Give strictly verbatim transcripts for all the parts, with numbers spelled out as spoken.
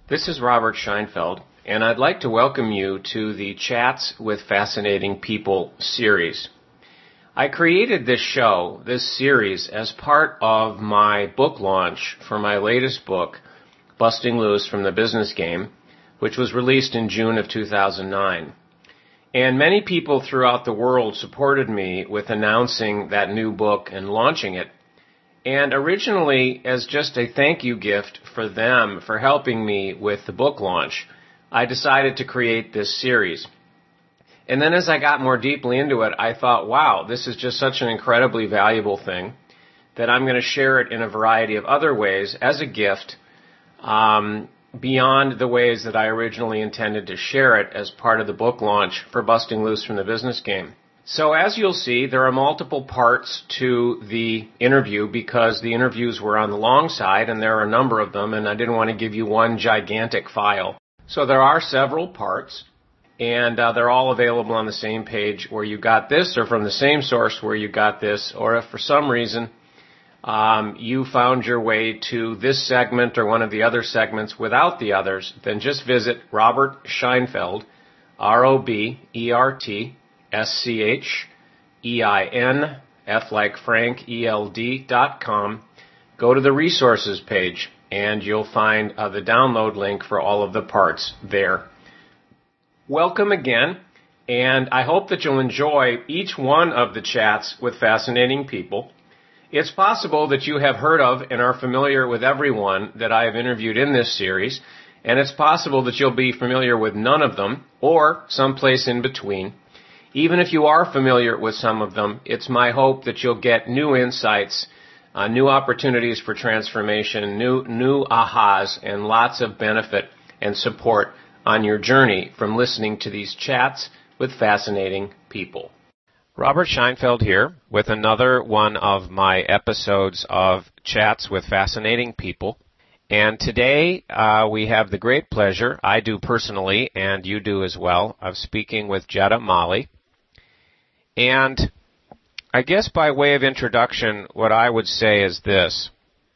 This is Robert Scheinfeld, and I'd like to welcome you to the Chats with Fascinating People series. I created this show, this series, as part of my book launch for my latest book, Busting Loose from the Business Game, which was released in June of two thousand nine. And many people throughout the world supported me with announcing that new book and launching it. And originally, as just a thank you gift for them for helping me with the book launch, I decided to create this series. And then as I got more deeply into it, I thought, wow, this is just such an incredibly valuable thing that I'm going to share it in a variety of other ways as a gift, um, beyond the ways that I originally intended to share it as part of the book launch for Busting Loose from the Business Game. So as you'll see, there are multiple parts to the interview because the interviews were on the long side and there are a number of them, and I didn't want to give you one gigantic file. So there are several parts, and uh, they're all available on the same page where you got this, or from the same source where you got this, or if for some reason um, you found your way to this segment or one of the other segments without the others, then just visit Robert Scheinfeld, R O B E R T, S C H E I N, F like Frank, E L D dot com. Go to the resources page and you'll find uh, the download link for all of the parts there. Welcome again, and I hope that you'll enjoy each one of the chats with fascinating people. It's possible that you have heard of and are familiar with everyone that I have interviewed in this series, and it's possible that you'll be familiar with none of them or someplace in between. Even if you are familiar with some of them, it's my hope that you'll get new insights, uh, new opportunities for transformation, new new ahas, and lots of benefit and support on your journey from listening to these chats with fascinating people. Robert Scheinfeld here with another one of my episodes of Chats with Fascinating People. And today uh, we have the great pleasure, I do personally, and you do as well, of speaking with Jetta Mali. And I guess by way of introduction, what I would say is this.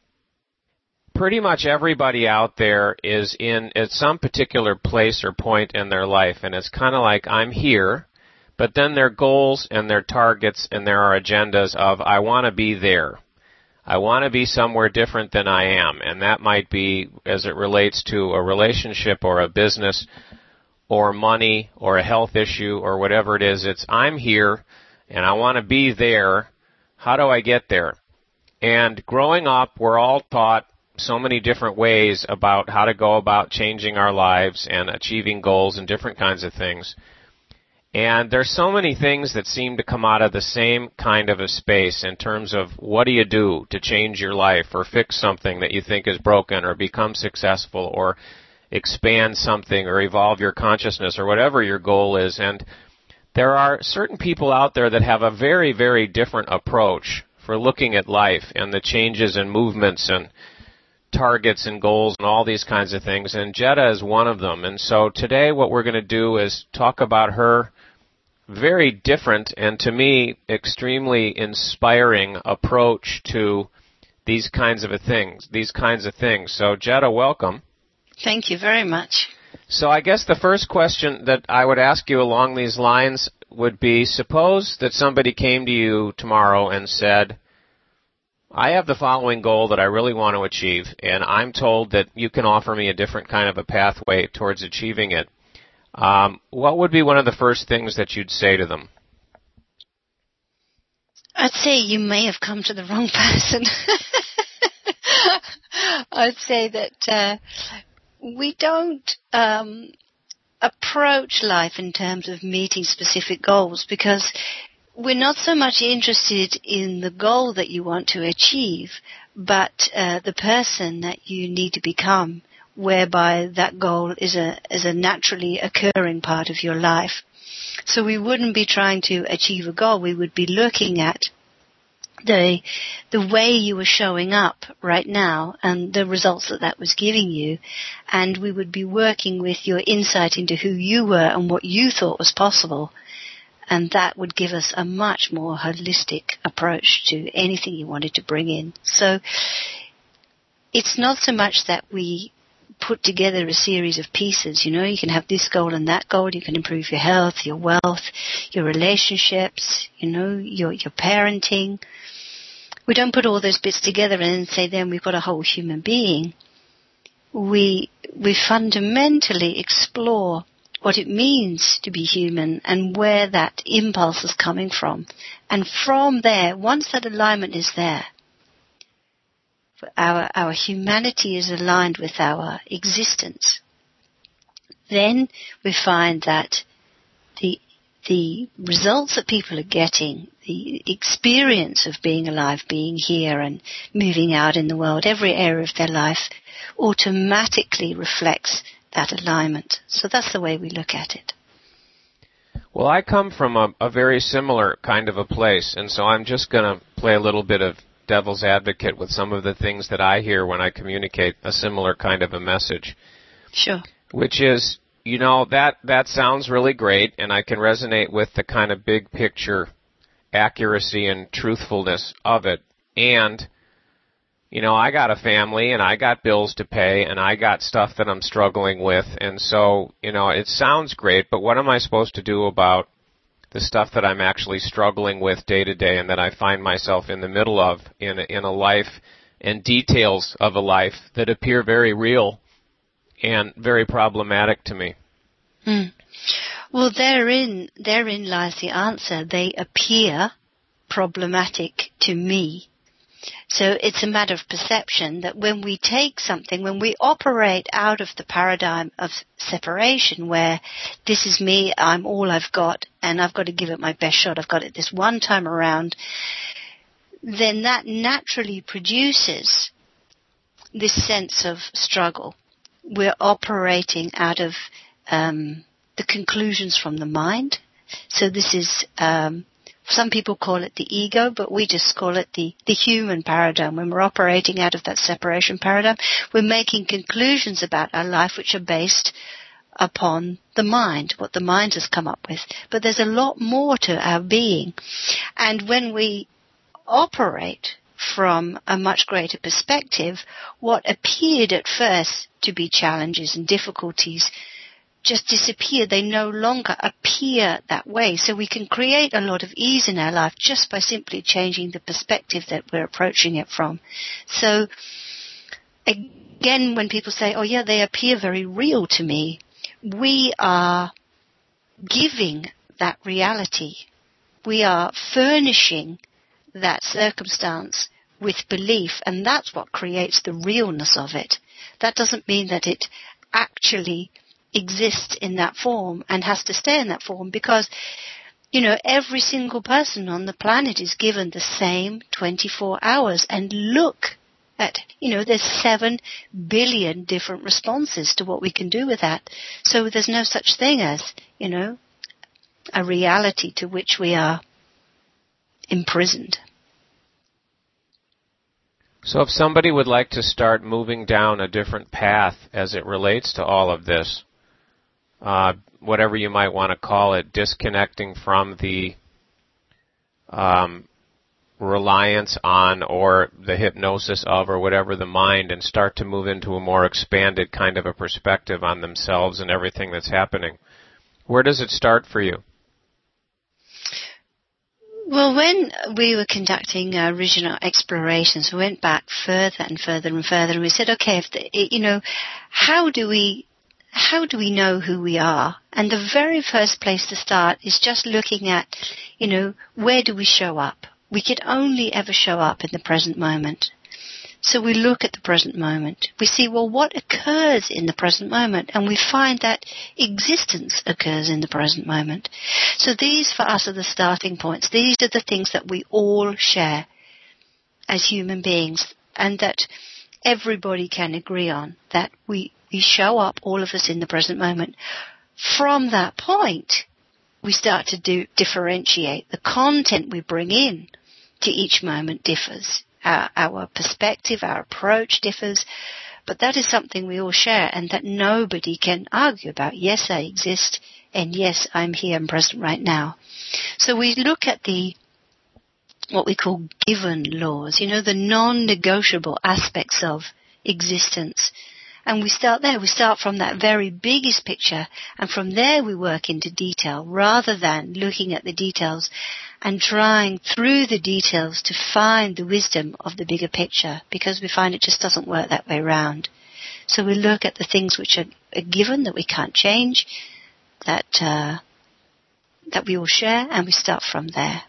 Pretty much everybody out there is in at some particular place or point in their life, and it's kind of like, I'm here, but then their goals and their targets and there are agendas of, I want to be there. I want to be somewhere different than I am, and that might be as it relates to a relationship or a business or money or a health issue or whatever it is. It's, I'm here and I want to be there. How do I get there? And growing up, we're all taught so many different ways about how to go about changing our lives and achieving goals and different kinds of things. And there's so many things that seem to come out of the same kind of a space in terms of what do you do to change your life or fix something that you think is broken or become successful or expand something or evolve your consciousness or whatever your goal is. And there are certain people out there that have a very, very different approach for looking at life and the changes and movements and targets and goals and all these kinds of things. And Jetta is one of them. And so today what we're going to do is talk about her very different and, to me, extremely inspiring approach to these kinds of things, these kinds of things. So Jetta, welcome. Thank you very much. So I guess the first question that I would ask you along these lines would be, suppose that somebody came to you tomorrow and said, I have the following goal that I really want to achieve, and I'm told that you can offer me a different kind of a pathway towards achieving it. Um, what would be one of the first things that you'd say to them? I'd say you may have come to the wrong person. I'd say that uh, we don't um, approach life in terms of meeting specific goals because we're not so much interested in the goal that you want to achieve, but uh, the person that you need to become, whereby that goal is a is a naturally occurring part of your life. So we wouldn't be trying to achieve a goal. We would be looking at the the way you were showing up right now and the results that that was giving you, and we would be working with your insight into who you were and what you thought was possible. And that would give us a much more holistic approach to anything you wanted to bring in. So it's not so much that we put together a series of pieces. You know, you can have this goal and that goal. You can improve your health, your wealth, your relationships, you know, your, your parenting. We don't put all those bits together and say then we've got a whole human being. We, we fundamentally explore what it means to be human and where that impulse is coming from. And from there, once that alignment is there, our, our humanity is aligned with our existence, then we find that the, the results that people are getting, the experience of being alive, being here and moving out in the world, every area of their life automatically reflects that alignment. So that's the way we look at it. Well, I come from a, a very similar kind of a place, and so I'm just going to play a little bit of devil's advocate with some of the things that I hear when I communicate a similar kind of a message. Sure. Which is, you know, that, that sounds really great, and I can resonate with the kind of big picture accuracy and truthfulness of it. And, you know, I got a family, and I got bills to pay, and I got stuff that I'm struggling with, and so, you know, it sounds great, but what am I supposed to do about the stuff that I'm actually struggling with day to day and that I find myself in the middle of in a, in a life and details of a life that appear very real and very problematic to me? Mm. Well, therein, therein lies the answer. They appear problematic to me. So it's a matter of perception that when we take something, when we operate out of the paradigm of separation where this is me, I'm all I've got, and I've got to give it my best shot, I've got it this one time around, then that naturally produces this sense of struggle. We're operating out of um, the conclusions from the mind. So this is... Um, Some people call it the ego, but we just call it the, the human paradigm. When we're operating out of that separation paradigm, we're making conclusions about our life which are based upon the mind, what the mind has come up with. But there's a lot more to our being. And when we operate from a much greater perspective, what appeared at first to be challenges and difficulties just disappear. They no longer appear that way. So we can create a lot of ease in our life just by simply changing the perspective that we're approaching it from. So again, when people say, oh yeah, they appear very real to me, we are giving that reality. We are furnishing that circumstance with belief, and that's what creates the realness of it. That doesn't mean that it actually exists in that form and has to stay in that form, because, you know, every single person on the planet is given the same twenty-four hours, and look at, you know, there's seven billion different responses to what we can do with that. So there's no such thing as, you know, a reality to which we are imprisoned. So if somebody would like to start moving down a different path as it relates to all of this, Uh, whatever you might want to call it, disconnecting from the um, reliance on or the hypnosis of or whatever the mind, and start to move into a more expanded kind of a perspective on themselves and everything that's happening. Where does it start for you? Well, when we were conducting our original explorations, we went back further and further and further, and we said, okay, if the, you know, how do we How do we know who we are? And the very first place to start is just looking at, you know, where do we show up? We could only ever show up in the present moment. So we look at the present moment. We see, well, what occurs in the present moment? And we find that existence occurs in the present moment. So these, for us, are the starting points. These are the things that we all share as human beings, and that everybody can agree on, that we We show up, all of us, in the present moment. From that point, we start to do, differentiate. The content we bring in to each moment differs. Our, our perspective, our approach differs. But that is something we all share and that nobody can argue about. Yes, I exist, and yes, I'm here and present right now. So we look at the what we call given laws, you know, the non-negotiable aspects of existence. And we start there. We start from that very biggest picture, and from there we work into detail, rather than looking at the details and trying through the details to find the wisdom of the bigger picture, because we find it just doesn't work that way round. So we look at the things which are a given, that we can't change, that uh, that we all share, and we start from there.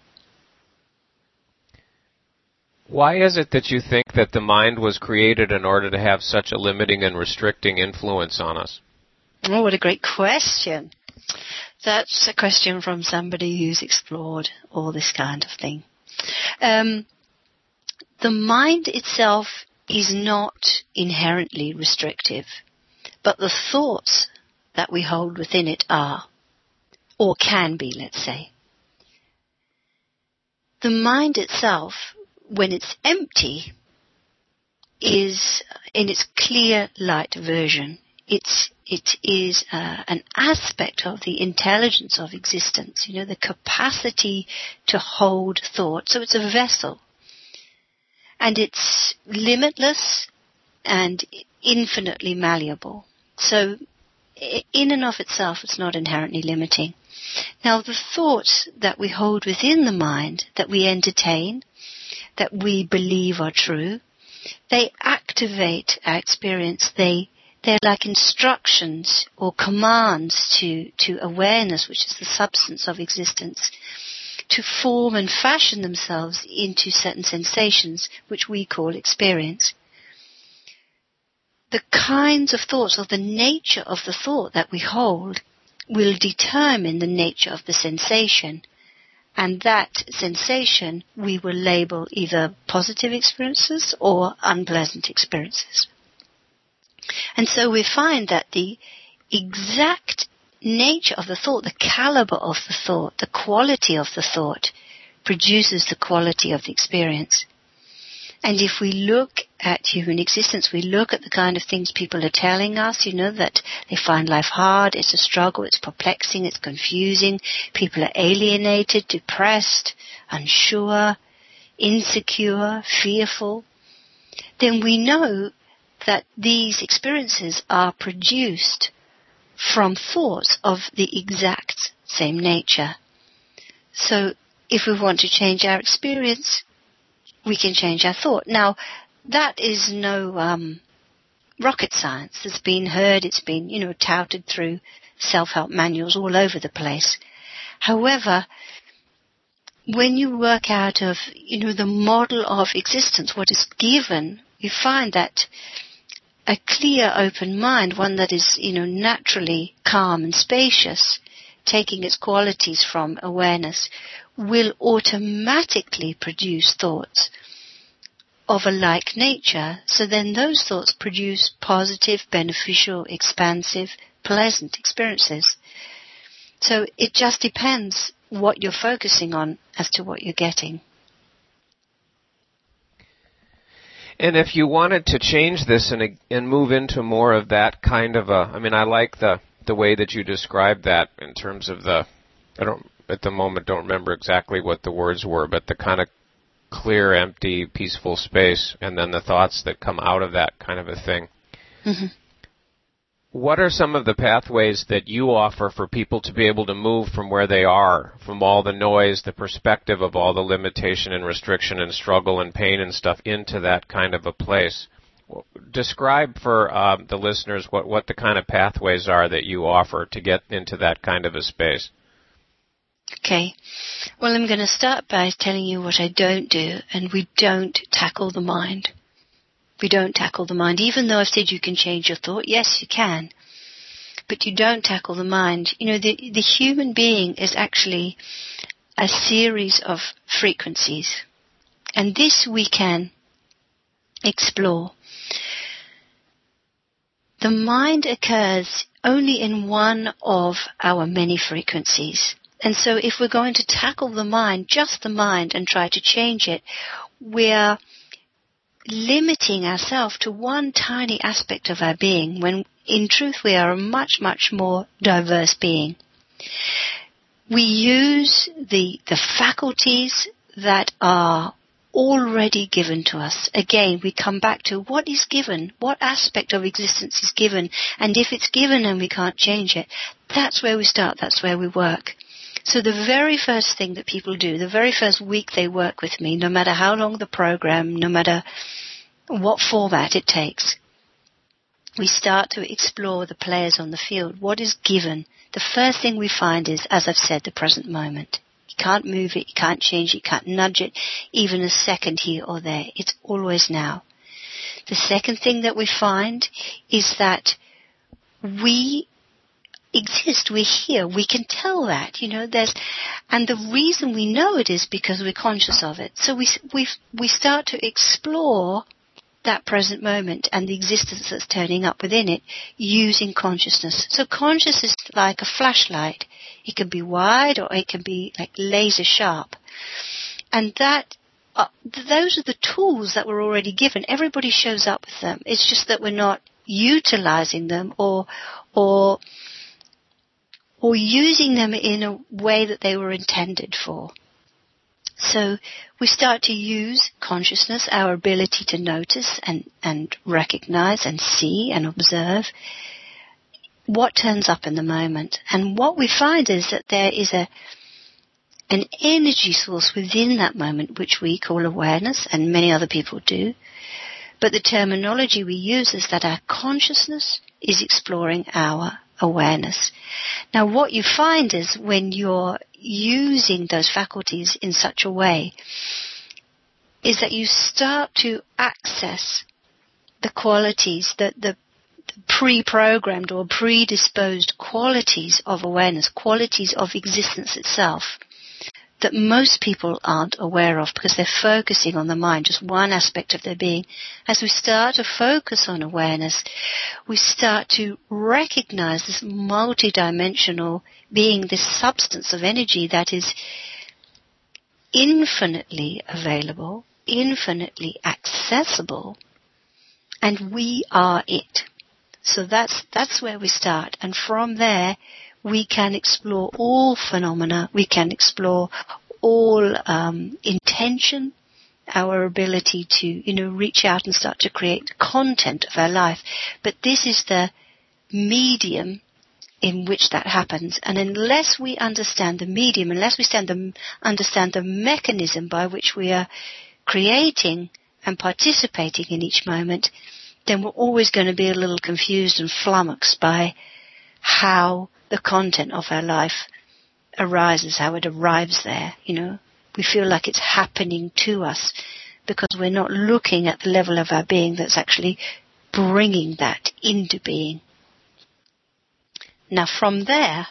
Why is it that you think that the mind was created in order to have such a limiting and restricting influence on us? Oh, what a great question. That's a question from somebody who's explored all this kind of thing. Um, the mind itself is not inherently restrictive, but the thoughts that we hold within it are, or can be, let's say. The mind itself, when it's empty, is in its clear light version. It's, it is uh, an aspect of the intelligence of existence, you know, the capacity to hold thought. So it's a vessel. And it's limitless and infinitely malleable. So in and of itself, it's not inherently limiting. Now, the thoughts that we hold within the mind, that we entertain, that we believe are true, they activate our experience. They, they're like instructions or commands to, to awareness, which is the substance of existence, to form and fashion themselves into certain sensations, which we call experience. The kinds of thoughts, or the nature of the thought that we hold, will determine the nature of the sensation. And that sensation we will label either positive experiences or unpleasant experiences. And so we find that the exact nature of the thought, the caliber of the thought, the quality of the thought, produces the quality of the experience. And if we look at human existence, we look at the kind of things people are telling us, you know, that they find life hard, it's a struggle, it's perplexing, it's confusing, people are alienated, depressed, unsure, insecure, fearful, then we know that these experiences are produced from thoughts of the exact same nature. So if we want to change our experience, we can change our thought. Now, that is no um, rocket science. It's been heard, it's been, you know, touted through self-help manuals all over the place. However, when you work out of, you know, the model of existence, what is given, you find that a clear, open mind, one that is, you know, naturally calm and spacious, taking its qualities from awareness, will automatically produce thoughts of a like nature. So then those thoughts produce positive, beneficial, expansive, pleasant experiences. So it just depends what you're focusing on as to what you're getting. And if you wanted to change this and and move into more of that kind of a, I mean, I like the the way that you described that in terms of the, I don't, at the moment don't remember exactly what the words were, but the kind of clear, empty, peaceful space, and then the thoughts that come out of that kind of a thing. Mm-hmm. What are some of the pathways that you offer for people to be able to move from where they are, from all the noise, the perspective of all the limitation and restriction and struggle and pain and stuff, into that kind of a place? Describe for uh, the listeners what, what the kind of pathways are that you offer to get into that kind of a space. Okay. Well, I'm going to start by telling you what I don't do, and we don't tackle the mind. We don't tackle the mind. Even though I've said you can change your thought, yes, you can. But you don't tackle the mind. You know, the, the human being is actually a series of frequencies. And this we can explore. The mind occurs only in one of our many frequencies. And so if we're going to tackle the mind, just the mind, and try to change it, we're limiting ourselves to one tiny aspect of our being, when in truth we are a much, much more diverse being. We use the, the faculties that are already given to us. Again, we come back to what is given, what aspect of existence is given, and if it's given and we can't change it, that's where we start, that's where we work. So the very first thing that people do, the very first week they work with me, no matter how long the program, no matter what format it takes, we start to explore the players on the field. What is given? The first thing we find is, as I've said, the present moment. You can't move it, you can't change it, you can't nudge it, even a second here or there. It's always now. The second thing that we find is that we exist, we're here, we can tell that, you know, there's, and the reason we know it is because we're conscious of it. So we, we, we start to explore that present moment and the existence that's turning up within it using consciousness. So consciousness is like a flashlight. It can be wide or it can be like laser sharp. And that, uh, those are the tools that we're already given. Everybody shows up with them. It's just that we're not utilizing them or, or, or using them in a way that they were intended for. So we start to use consciousness, our ability to notice and, and recognize and see and observe what turns up in the moment. And what we find is that there is a an energy source within that moment, which we call awareness, and many other people do. But the terminology we use is that our consciousness is exploring our awareness. Now, what you find is when you're using those faculties in such a way is that you start to access the qualities, the, the, the pre-programmed or predisposed qualities of awareness, qualities of existence itself, that most people aren't aware of because they're focusing on the mind, just one aspect of their being. As we start to focus on awareness, we start to recognize this multidimensional being, this substance of energy that is infinitely available, infinitely accessible, and we are it. So that's that's where we start. And from there, we can explore all phenomena. We can explore all um, intention, our ability to, you know, reach out and start to create the content of our life. But this is the medium in which that happens. And unless we understand the medium, unless we stand the, understand the mechanism by which we are creating and participating in each moment, then we're always going to be a little confused and flummoxed by how the content of our life arises, how it arrives there, you know. We feel like it's happening to us because we're not looking at the level of our being that's actually bringing that into being. Now, from there,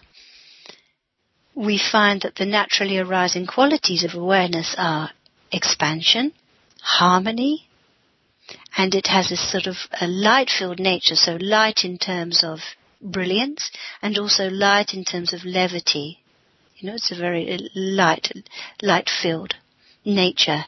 we find that the naturally arising qualities of awareness are expansion, harmony, and it has this sort of a light-filled nature, so light in terms of brilliance and also light in terms of levity. You know, it's a very light, light-filled nature.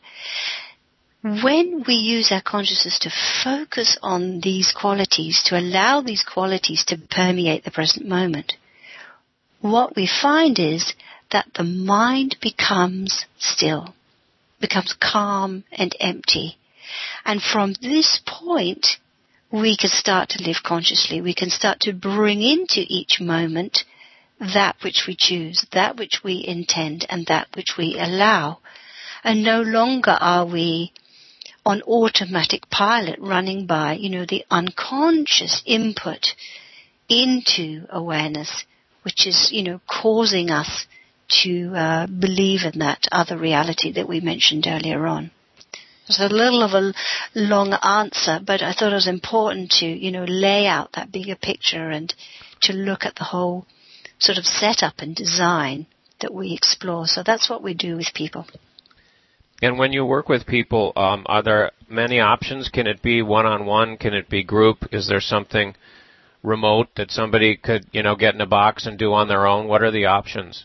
When we use our consciousness to focus on these qualities, to allow these qualities to permeate the present moment, what we find is that the mind becomes still, becomes calm and empty. And from this point, we can start to live consciously. We can start to bring into each moment that which we choose, that which we intend, and that which we allow. And no longer are we on automatic pilot running by, you know, the unconscious input into awareness, which is, you know, causing us to uh, believe in that other reality that we mentioned earlier on. It's a little of a long answer, but I thought it was important to, you know, lay out that bigger picture and to look at the whole sort of setup and design that we explore. So that's what we do with people. And when you work with people, um, are there many options? Can it be one-on-one? Can it be group? Is there something remote that somebody could, you know, get in a box and do on their own? What are the options?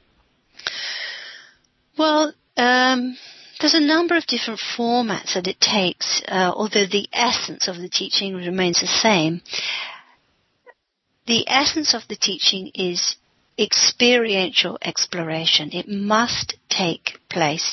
Well, um... there's a number of different formats that it takes, uh, although the essence of the teaching remains the same. The essence of the teaching is experiential exploration. It must take place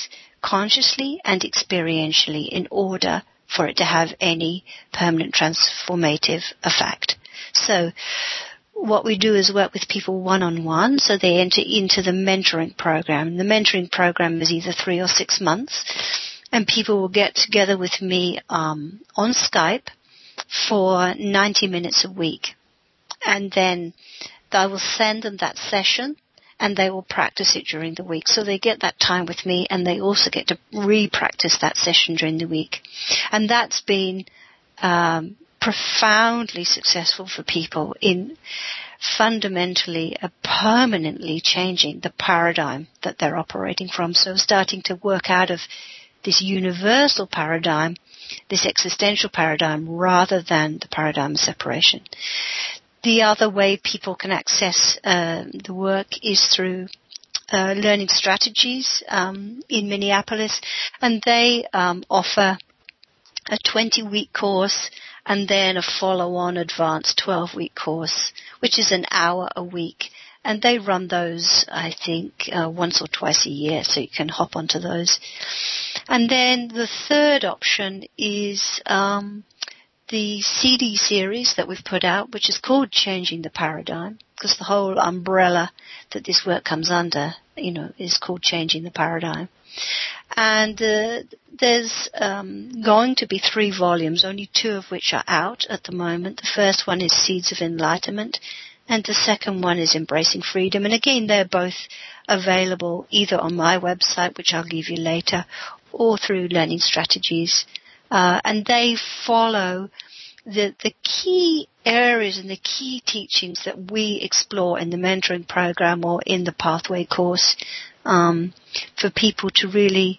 consciously and experientially in order for it to have any permanent transformative effect. So what we do is work with people one-on-one, so they enter into the mentoring program. The mentoring program is either three or six months, and people will get together with me um, on Skype for ninety minutes a week. And then I will send them that session, and they will practice it during the week. So they get that time with me, and they also get to re-practice that session during the week. And that's been um, profoundly successful for people in fundamentally, uh, permanently changing the paradigm that they're operating from. So starting to work out of this universal paradigm, this existential paradigm, rather than the paradigm of separation. The other way people can access uh, the work is through uh, Learning Strategies um, in Minneapolis, and they um, offer a twenty-week course and then a follow-on advanced twelve-week course, which is an hour a week. And they run those, I think, uh, once or twice a year, so you can hop onto those. And then the third option is um, the C D series that we've put out, which is called Changing the Paradigm, because the whole umbrella that this work comes under, you know, is called Changing the Paradigm. And uh, there's um, going to be three volumes, only two of which are out at the moment. The first one is Seeds of Enlightenment, and the second one is Embracing Freedom. And again, they're both available either on my website, which I'll give you later, or through Learning Strategies. Uh, and they follow the, the key areas and the key teachings that we explore in the mentoring program or in the Pathway course, um, for people to really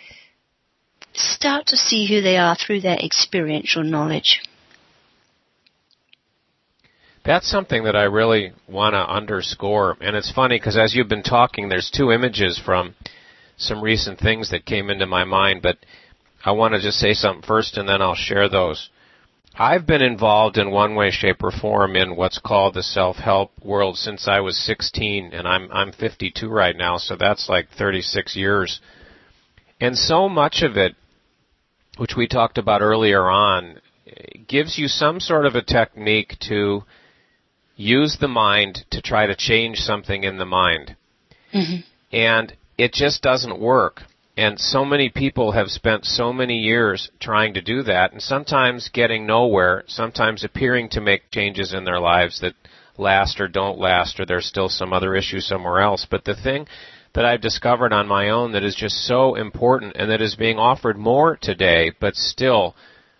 start to see who they are through their experiential knowledge. That's something that I really want to underscore. And it's funny because as you've been talking, there's two images from some recent things that came into my mind, but I want to just say something first and then I'll share those. I've been involved in one way, shape, or form in what's called the self-help world since I was sixteen, and I'm I'm fifty-two right now, so that's like thirty-six years. And so much of it, which we talked about earlier on, gives you some sort of a technique to use the mind to try to change something in the mind. Mm-hmm. And it just doesn't work. And so many people have spent so many years trying to do that, and sometimes getting nowhere, sometimes appearing to make changes in their lives that last or don't last, or there's still some other issue somewhere else. But the thing that I've discovered on my own that is just so important and that is being offered more today, but still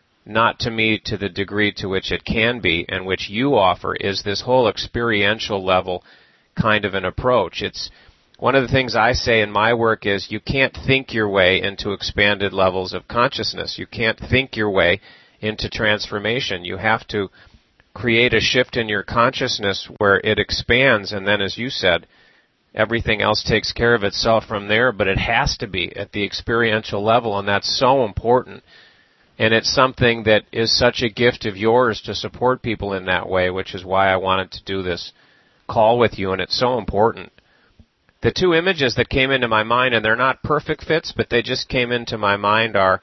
not to me to the degree to which it can be and which you offer, is this whole experiential level kind of an approach. It's one of the things I say in my work is you can't think your way into expanded levels of consciousness. You can't think your way into transformation. You have to create a shift in your consciousness where it expands, and then, as you said, everything else takes care of itself from there, but it has to be at the experiential level, and that's so important. And it's something that is such a gift of yours to support people in that way, which is why I wanted to do this call with you, and it's so important. The two images that came into my mind, and they're not perfect fits, but they just came into my mind, are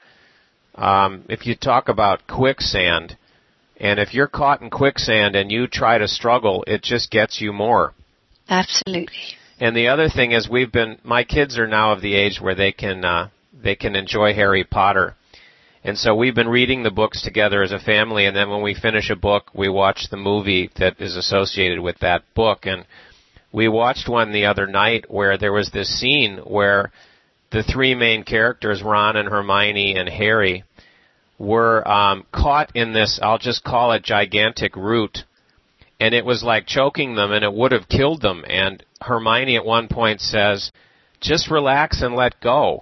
um, if you talk about quicksand, and if you're caught in quicksand and you try to struggle, it just gets you more. Absolutely. And the other thing is, we've been, my kids are now of the age where they can uh, they can enjoy Harry Potter. And so we've been reading the books together as a family, and then when we finish a book, we watch the movie that is associated with that book. And we watched one the other night where there was this scene where the three main characters, Ron and Hermione and Harry, were um, caught in this, I'll just call it gigantic root, and it was like choking them, and it would have killed them. And Hermione at one point says, just relax and let go.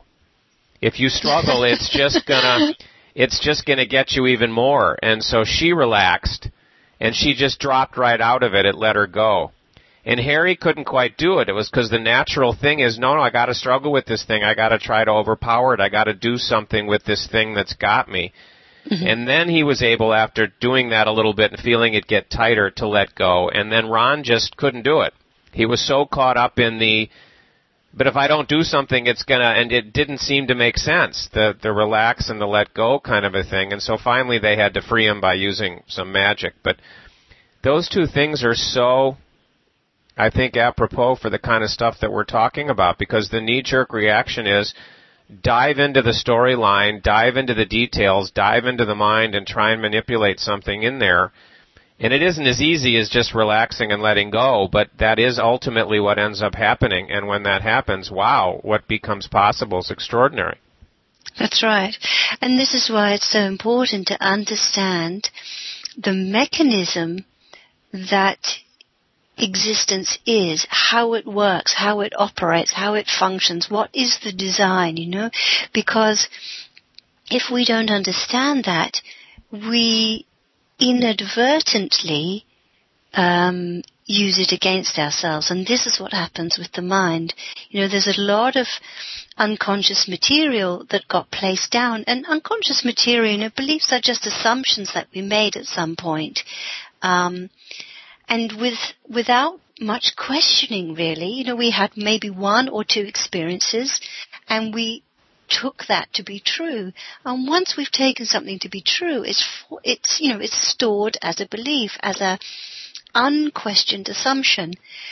If you struggle, it's just gonna, it's just gonna get you even more. And so she relaxed, and she just dropped right out of it. It let her go. And Harry couldn't quite do it. It was because the natural thing is, no, no, I got to struggle with this thing. I got to try to overpower it. I got to do something with this thing that's got me. Mm-hmm. And then he was able, after doing that a little bit and feeling it get tighter, to let go. And then Ron just couldn't do it. He was so caught up in the but if I don't do something, it's gonna, and it didn't seem to make sense, the the relax and the let go kind of a thing. And so finally they had to free him by using some magic. But those two things are so, I think, apropos for the kind of stuff that we're talking about, because the knee-jerk reaction is dive into the storyline, dive into the details, dive into the mind, and try and manipulate something in there. And it isn't as easy as just relaxing and letting go, but that is ultimately what ends up happening. And when that happens, wow, what becomes possible is extraordinary. That's right. And this is why it's so important to understand the mechanism that existence is, how it works, how it operates, how it functions, what is the design, you know? Because if we don't understand that, we inadvertently um, use it against ourselves. And this is what happens with the mind. You know, there's a lot of unconscious material that got placed down. And unconscious material, you know, beliefs are just assumptions that we made at some point. Um, and with without much questioning, really, you know, we had maybe one or two experiences, and we took that to be true. And once we've taken something to be true, it's it's you know it's stored as a belief, as a unquestioned assumption.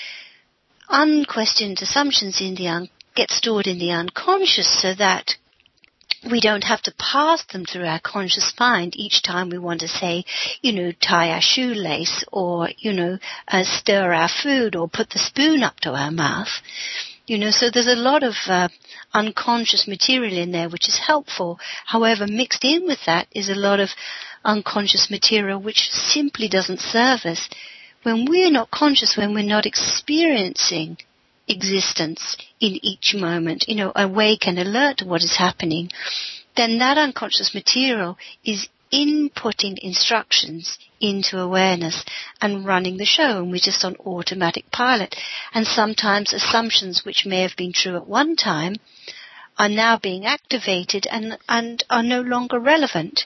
Unquestioned assumptions in the un- get stored in the unconscious, so that we don't have to pass them through our conscious mind each time we want to say, you know, tie our shoelace, or, you know, uh, stir our food, or put the spoon up to our mouth. You know, so there's a lot of uh, unconscious material in there which is helpful. However, mixed in with that is a lot of unconscious material which simply doesn't serve us. When we're not conscious, when we're not experiencing existence in each moment, you know, awake and alert to what is happening, then that unconscious material is inputting instructions into awareness and running the show, and we're just on automatic pilot. And sometimes assumptions which may have been true at one time are now being activated and, and are no longer relevant.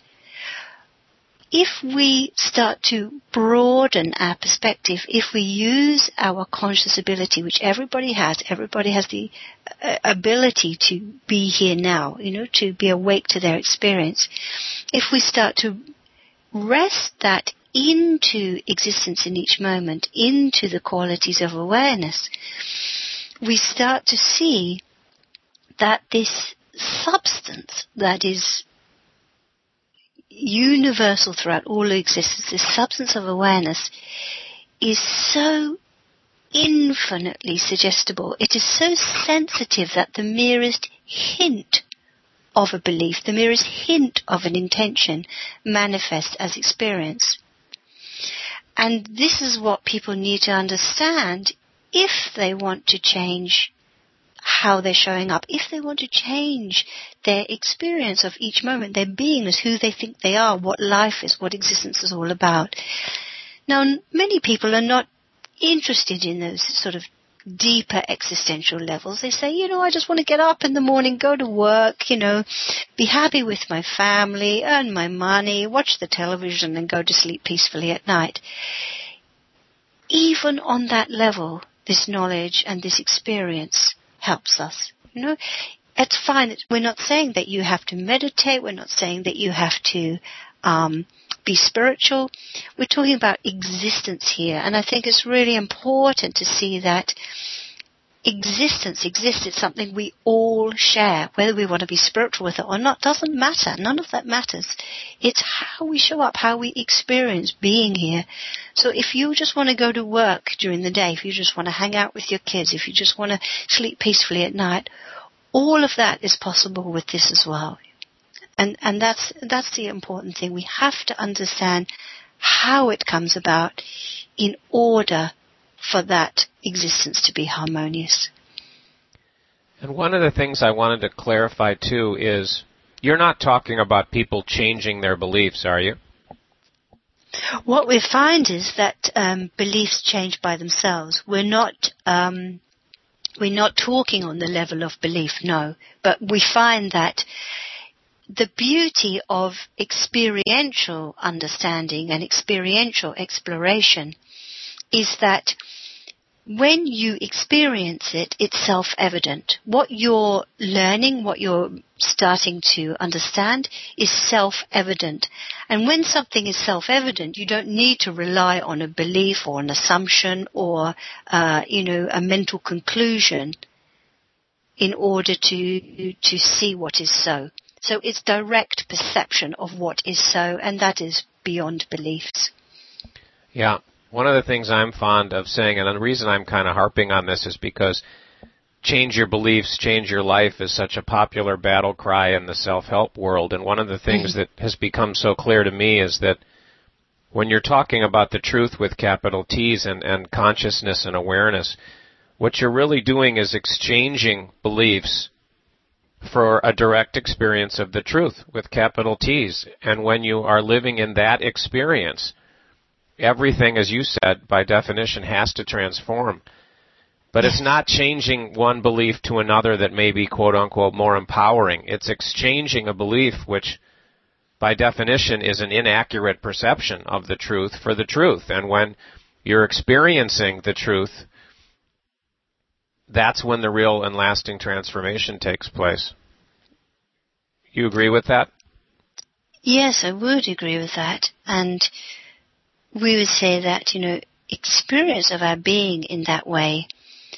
If we start to broaden our perspective, if we use our conscious ability, which everybody has, everybody has the uh, ability to be here now, you know, to be awake to their experience. If we start to rest that into existence in each moment, into the qualities of awareness, we start to see that this substance that is universal throughout all existence, this substance of awareness, is so infinitely suggestible. It is so sensitive that the merest hint of a belief, the merest hint of an intention manifests as experience. And this is what people need to understand if they want to change how they're showing up, if they want to change their experience of each moment, their beingness, who they think they are, what life is, what existence is all about. Now, many people are not interested in those sort of deeper existential levels. They say, you know, I just want to get up in the morning, go to work, you know, be happy with my family, earn my money, watch the television, and go to sleep peacefully at night. Even on that level, this knowledge and this experience helps us. You know, it's fine. We're not saying that you have to meditate. We're not saying that you have to um, be spiritual. We're talking about existence here. And I think it's really important to see that existence exists. It's something we all share. Whether we want to be spiritual with it or not doesn't matter. None of that matters. It's how we show up, how we experience being here. So if you just want to go to work during the day, if you just want to hang out with your kids, if you just want to sleep peacefully at night, all of that is possible with this as well. And and that's that's the important thing. We have to understand how it comes about in order for that existence to be harmonious. And one of the things I wanted to clarify, too, is you're not talking about people changing their beliefs, are you? What we find is that um, beliefs change by themselves. We're not um, we're not talking on the level of belief, no. But we find that the beauty of experiential understanding and experiential exploration is that when you experience it, it's self-evident. What you're learning, what you're starting to understand is self-evident. And when something is self-evident, you don't need to rely on a belief or an assumption or, uh, you know, a mental conclusion in order to to see what is so. So it's direct perception of what is so, and that is beyond beliefs. Yeah. One of the things I'm fond of saying, and the reason I'm kind of harping on this is because change your beliefs, change your life is such a popular battle cry in the self-help world. And one of the things mm-hmm. that has become so clear to me is that when you're talking about the truth with capital T's and, and consciousness and awareness, what you're really doing is exchanging beliefs for a direct experience of the truth with capital T's. And when you are living in that experience, everything, as you said, by definition, has to transform. But it's not changing one belief to another that may be, quote-unquote, more empowering. It's exchanging a belief which, by definition, is an inaccurate perception of the truth for the truth. And when you're experiencing the truth, that's when the real and lasting transformation takes place. You agree with that? Yes, I would agree with that. And we would say that, you know, experience of our being in that way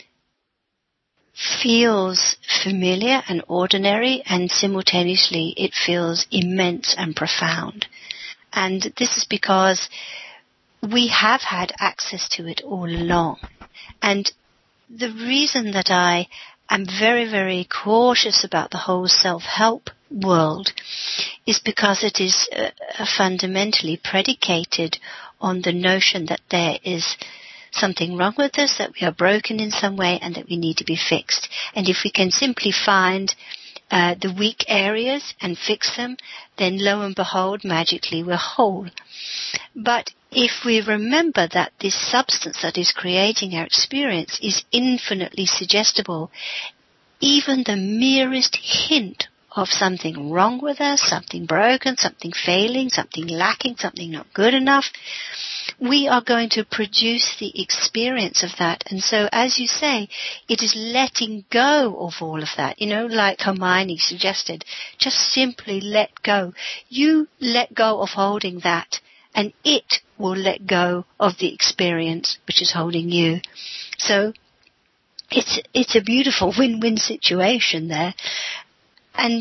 feels familiar and ordinary, and simultaneously it feels immense and profound. And this is because we have had access to it all along. And the reason that I am very, very cautious about the whole self-help world is because it is uh, fundamentally predicated on the notion that there is something wrong with us, that we are broken in some way, and that we need to be fixed. And if we can simply find uh, the weak areas and fix them, then lo and behold, magically we're whole. But if we remember that this substance that is creating our experience is infinitely suggestible, even the merest hint of something wrong with us, something broken, something failing, something lacking, something not good enough, we are going to produce the experience of that. And so, as you say, it is letting go of all of that. You know, like Hermione suggested, just simply let go. You let go of holding that, and it will let go of the experience which is holding you. So it's it's a beautiful win-win situation there. And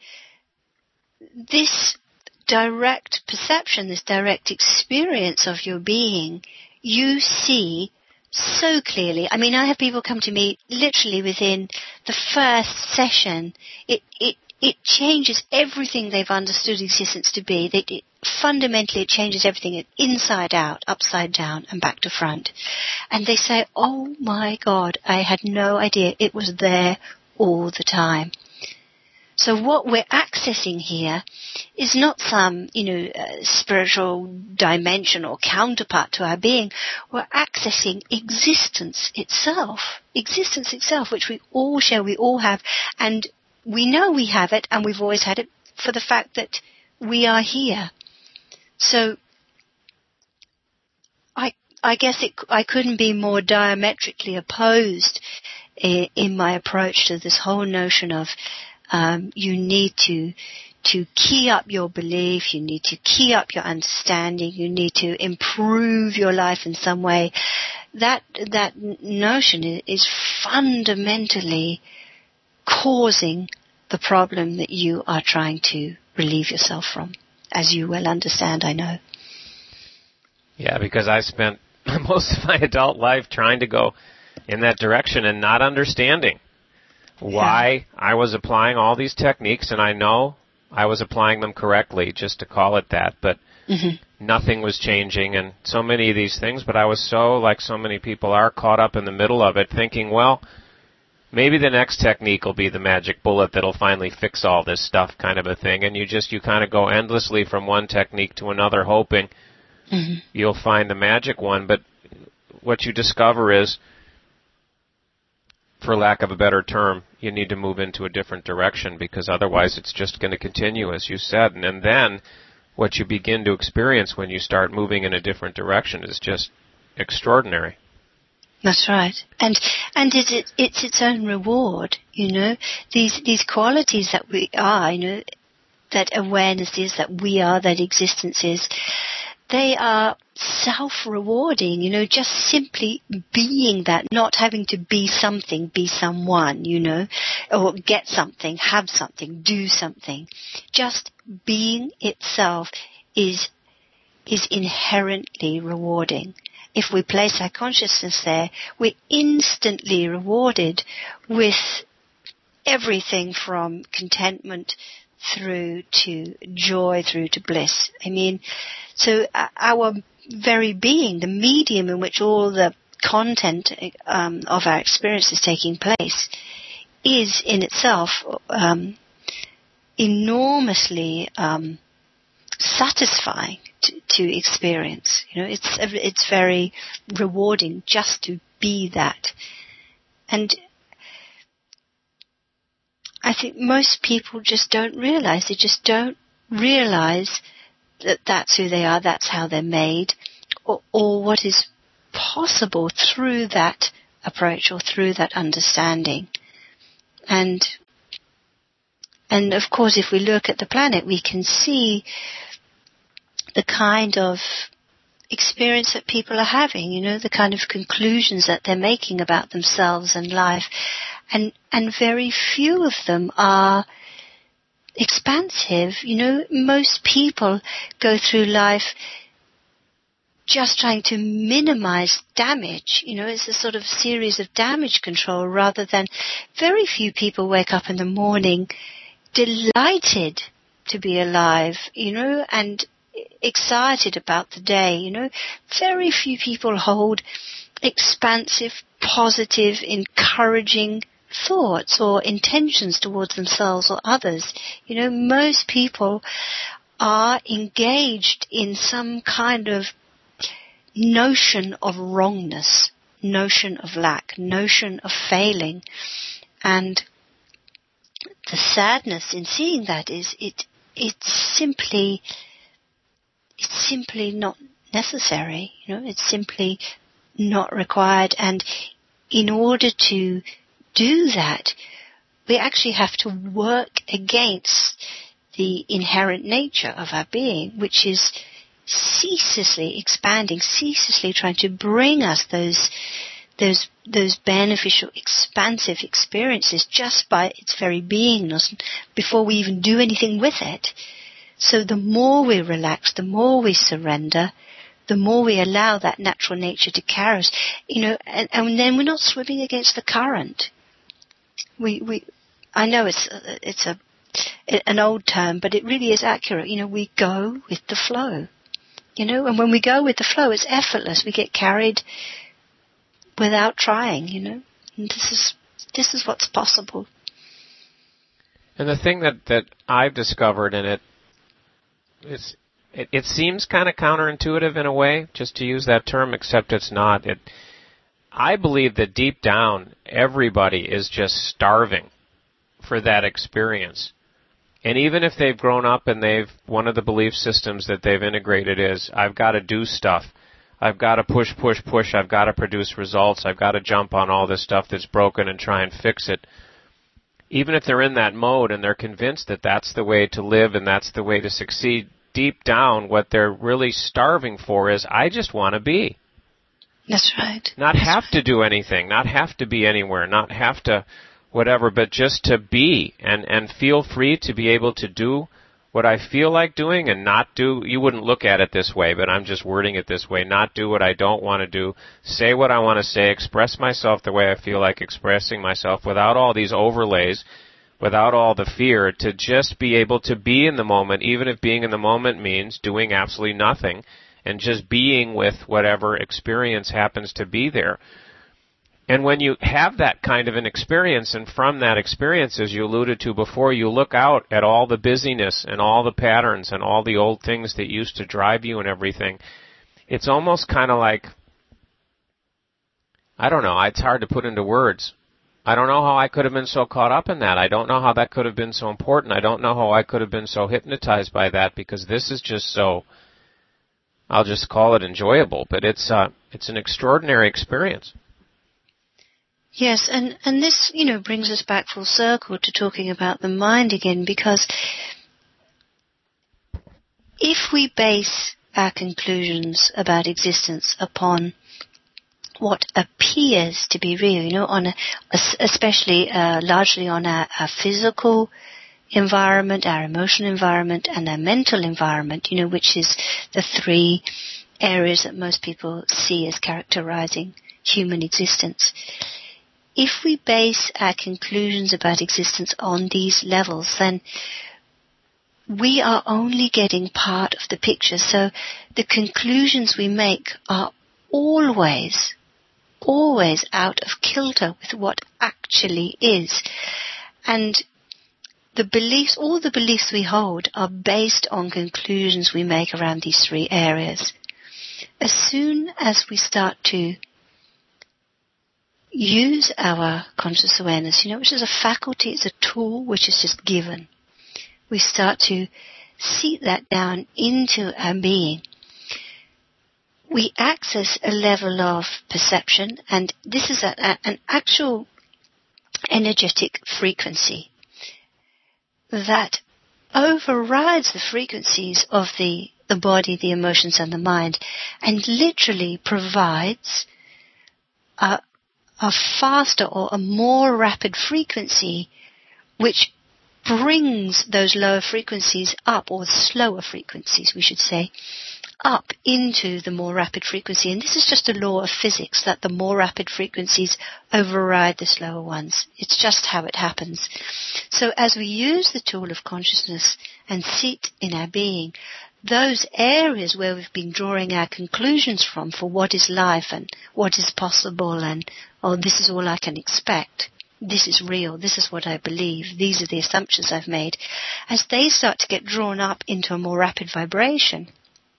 this direct perception, this direct experience of your being, you see so clearly. I mean, I have people come to me literally within the first session. It it it changes everything they've understood existence to be. It, it fundamentally it changes everything inside out, upside down, and back to front. And they say, "Oh my God, I had no idea it was there all the time." So what we're accessing here is not some, you know, uh, spiritual dimension or counterpart to our being. We're accessing existence itself, existence itself, which we all share, we all have, and we know we have it, and we've always had it for the fact that we are here. So I, I guess it, I couldn't be more diametrically opposed in, in my approach to this whole notion of Um, you need to to key up your belief, you need to key up your understanding, you need to improve your life in some way. That that notion is fundamentally causing the problem that you are trying to relieve yourself from, as you well understand, I know. Yeah, because I spent most of my adult life trying to go in that direction and not understanding why yeah. I was applying all these techniques, and I know I was applying them correctly, just to call it that, but mm-hmm. nothing was changing, and so many of these things, but I was so, like so many people are, caught up in the middle of it, thinking, well, maybe the next technique will be the magic bullet that'll finally fix all this stuff, kind of a thing, and you just, you kind of go endlessly from one technique to another, hoping mm-hmm. you'll find the magic one, but what you discover is, for lack of a better term, you need to move into a different direction, because otherwise it's just going to continue, as you said. And, and then what you begin to experience when you start moving in a different direction is just extraordinary. That's right. And and it's, it, it's its own reward, you know. These these qualities that we are, you know, that awareness is, that we are, that existence is, they are self-rewarding, you know, just simply being that, not having to be something, be someone, you know, or get something, have something, do something. Just being itself is is inherently rewarding. If we place our consciousness there, we're instantly rewarded with everything from contentment through to joy, through to bliss. I mean, so our very being, the medium in which all the content um, of our experience is taking place, is in itself um, enormously um, satisfying to, to experience. You know, it's it's very rewarding just to be that. And I think most people just don't realize, they just don't realize that that's who they are, that's how they're made, or, or what is possible through that approach or through that understanding. And and of course, if we look at the planet, we can see the kind of experience that people are having, you know, the kind of conclusions that they're making about themselves and life. And and very few of them are expansive. You know, most people go through life just trying to minimize damage. You know, it's a sort of series of damage control, rather than very few people wake up in the morning delighted to be alive, you know, and excited about the day. You know, very few people hold expansive, positive, encouraging thoughts or intentions towards themselves or others. You know, most people are engaged in some kind of notion of wrongness, notion of lack, notion of failing. And the sadness in seeing that is it it's simply it's simply not necessary. You know, it's simply not required. And in order to do that, we actually have to work against the inherent nature of our being, which is ceaselessly expanding, ceaselessly trying to bring us those those those beneficial, expansive experiences just by its very beingness before we even do anything with it. So the more we relax, the more we surrender, the more we allow that natural nature to carry us, you know, and, and then we're not swimming against the current. We, we, I know it's it's a an old term, but it really is accurate. You know, we go with the flow. You know, and when we go with the flow, it's effortless. We get carried without trying. You know, and this is this is what's possible. And the thing that, that I've discovered in it is, it, it seems kind of counterintuitive in a way, just to use that term, except it's not. It. I believe that deep down, everybody is just starving for that experience. And even if they've grown up and they've, one of the belief systems that they've integrated is, I've got to do stuff. I've got to push, push, push. I've got to produce results. I've got to jump on all this stuff that's broken and try and fix it. Even if they're in that mode and they're convinced that that's the way to live and that's the way to succeed, deep down what they're really starving for is, I just want to be. That's right. Not That's have right. to do anything, not have to be anywhere, not have to whatever, but just to be and, and feel free to be able to do what I feel like doing and not do, you wouldn't look at it this way, but I'm just wording it this way, not do what I don't want to do, say what I want to say, express myself the way I feel like expressing myself without all these overlays, without all the fear, to just be able to be in the moment, even if being in the moment means doing absolutely nothing and just being with whatever experience happens to be there. And when you have that kind of an experience, and from that experience, as you alluded to before, you look out at all the busyness and all the patterns and all the old things that used to drive you and everything, it's almost kind of like, I don't know, it's hard to put into words. I don't know how I could have been so caught up in that. I don't know how that could have been so important. I don't know how I could have been so hypnotized by that, because this is just so, I'll just call it enjoyable, but it's uh, it's an extraordinary experience. Yes, and, and this, you know, brings us back full circle to talking about the mind again, because if we base our conclusions about existence upon what appears to be real, you know, on a, especially uh, largely on our, our physical environment, our emotional environment, and our mental environment, you know, which is the three areas that most people see as characterizing human existence. If we base our conclusions about existence on these levels, then we are only getting part of the picture. So the conclusions we make are always, always out of kilter with what actually is. And the beliefs, all the beliefs we hold are based on conclusions we make around these three areas. As soon as we start to use our conscious awareness, you know, which is a faculty, it's a tool which is just given, we start to seep that down into our being. We access a level of perception, and this is a, a, an actual energetic frequency that overrides the frequencies of the, the body, the emotions, and the mind, and literally provides a, a faster or a more rapid frequency which brings those lower frequencies up, or slower frequencies, we should say, up into the more rapid frequency. And this is just a law of physics, that the more rapid frequencies override the slower ones. It's just how it happens. So as we use the tool of consciousness and sit in our being, those areas where we've been drawing our conclusions from for what is life and what is possible and, oh, this is all I can expect, this is real, this is what I believe, these are the assumptions I've made, as they start to get drawn up into a more rapid vibration,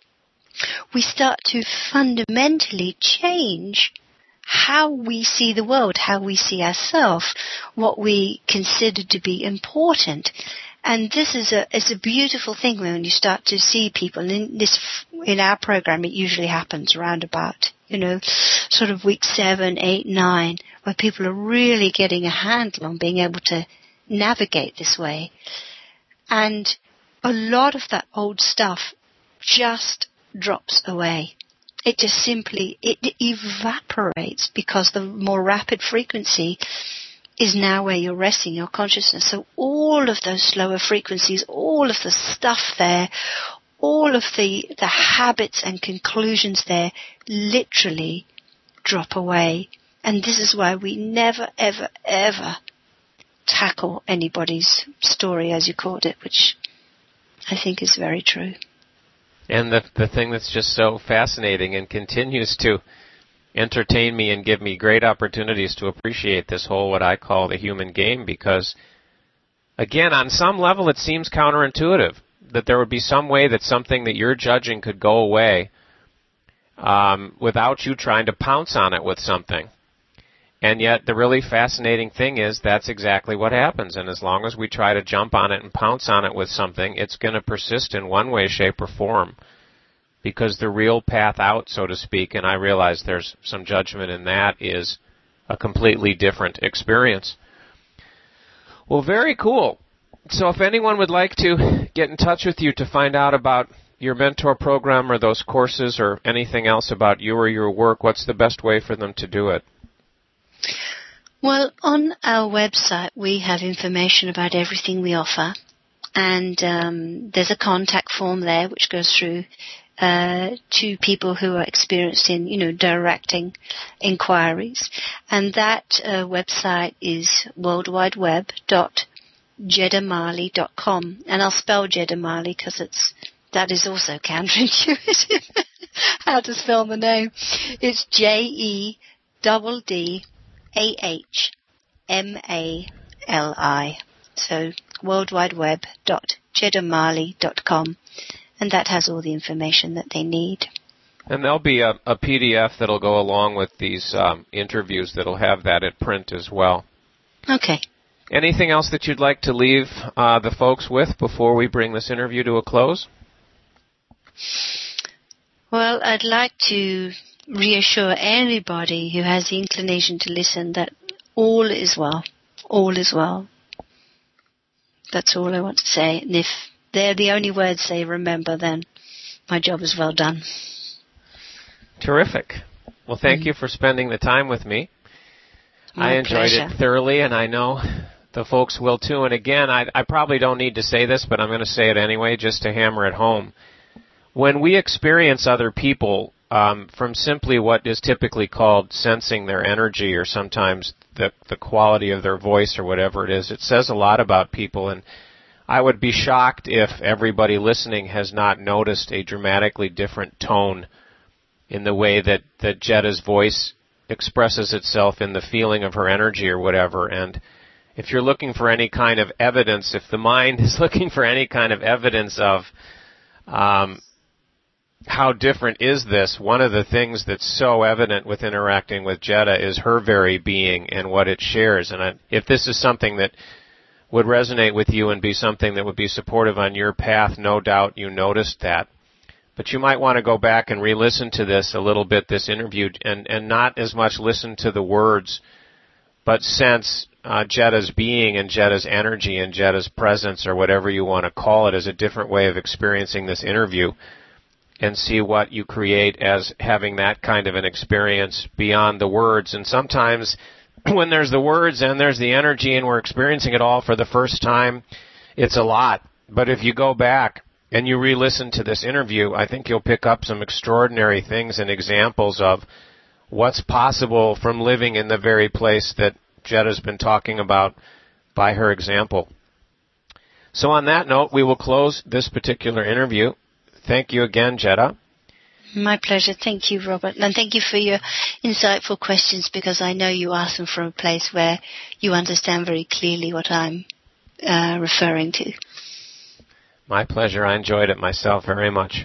we start to fundamentally change how we see the world, how we see ourselves, what we consider to be important. And this is a is a beautiful thing when you start to see people. In this, in our program, it usually happens around about, you know, sort of week seven, eight, nine, where people are really getting a handle on being able to navigate this way. And a lot of that old stuff just drops away. It just simply, it evaporates, because the more rapid frequency is now where you're resting your consciousness. So all of those slower frequencies, all of the stuff there, all of the, the habits and conclusions there literally drop away. And this is why we never, ever, ever tackle anybody's story, as you called it, which I think is very true. And the the thing that's just so fascinating and continues to entertain me and give me great opportunities to appreciate this whole, what I call the human game, because, again, on some level it seems counterintuitive that there would be some way that something that you're judging could go away um, without you trying to pounce on it with something. And yet the really fascinating thing is that's exactly what happens. And as long as we try to jump on it and pounce on it with something, it's going to persist in one way, shape, or form. Because the real path out, so to speak, and I realize there's some judgment in that, is a completely different experience. Well, very cool. So if anyone would like to get in touch with you to find out about your mentor program or those courses or anything else about you or your work, what's the best way for them to do it? Well, on our website we have information about everything we offer, and um, there's a contact form there which goes through uh, to people who are experienced in, you know, directing inquiries, and that uh, website is world wide web dot jeddah mali dot com, and I'll spell Jeddah Mali because it's that is also counterintuitive how to spell the name. It's J E D D A H M A L I. So world wide web dot jeddah mali dot com, and that has all the information that they need. And there'll be a, a P D F that'll go along with these um, interviews that'll have that at print as well. Okay. Anything else that you'd like to leave uh, the folks with before we bring this interview to a close? Well, I'd like to reassure anybody who has the inclination to listen that all is well. All is well. That's all I want to say. And if they're the only words they remember, then my job is well done. Terrific. Well, thank mm. you for spending the time with me. My I enjoyed pleasure. it thoroughly, and I know the folks will too. And again, I, I probably don't need to say this, but I'm going to say it anyway just to hammer it home. When we experience other people um, from simply what is typically called sensing their energy, or sometimes the, the quality of their voice or whatever it is, it says a lot about people. And I would be shocked if everybody listening has not noticed a dramatically different tone in the way that, that Jetta's voice expresses itself in the feeling of her energy or whatever. And if you're looking for any kind of evidence, if the mind is looking for any kind of evidence of um, how different is this, one of the things that's so evident with interacting with Jetta is her very being and what it shares. And I, if this is something that would resonate with you and be something that would be supportive on your path, no doubt you noticed that. But you might want to go back and re-listen to this a little bit, this interview, and, and not as much listen to the words, but sense uh, Jetta's being and Jetta's energy and Jetta's presence, or whatever you want to call it, as a different way of experiencing this interview, and see what you create as having that kind of an experience beyond the words. And sometimes when there's the words and there's the energy and we're experiencing it all for the first time, it's a lot. But if you go back and you re-listen to this interview, I think you'll pick up some extraordinary things and examples of what's possible from living in the very place that Jetta's been talking about by her example. So on that note, we will close this particular interview. Thank you again, Jetta. My pleasure. Thank you, Robert. And thank you for your insightful questions, because I know you ask them from a place where you understand very clearly what I'm uh, referring to. My pleasure. I enjoyed it myself very much.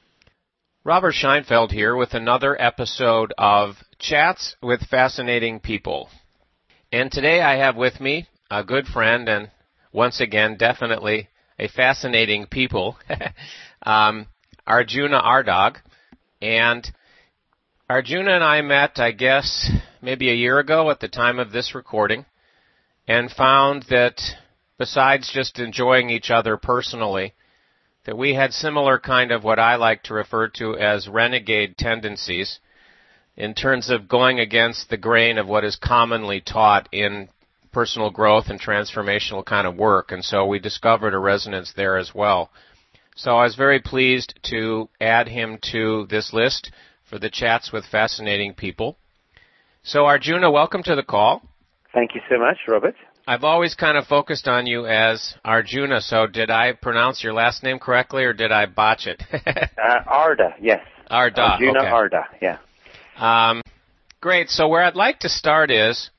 Robert Scheinfeld here with another episode of Chats with Fascinating People. And today I have with me a good friend and, once again, definitely a fascinating people, um, Arjuna Ardagh. And Arjuna and I met, I guess, maybe a year ago at the time of this recording, and found that besides just enjoying each other personally, that we had similar kind of what I like to refer to as renegade tendencies in terms of going against the grain of what is commonly taught in personal growth and transformational kind of work. And so we discovered a resonance there as well. So I was very pleased to add him to this list for the Chats with Fascinating People. So Arjuna, welcome to the call. Thank you so much, Robert. I've always kind of focused on you as Arjuna, so did I pronounce your last name correctly, or did I botch it? uh, Ardagh, yes. Ardagh, Arjuna okay. Ardagh, yeah. Um, great. So where I'd like to start is,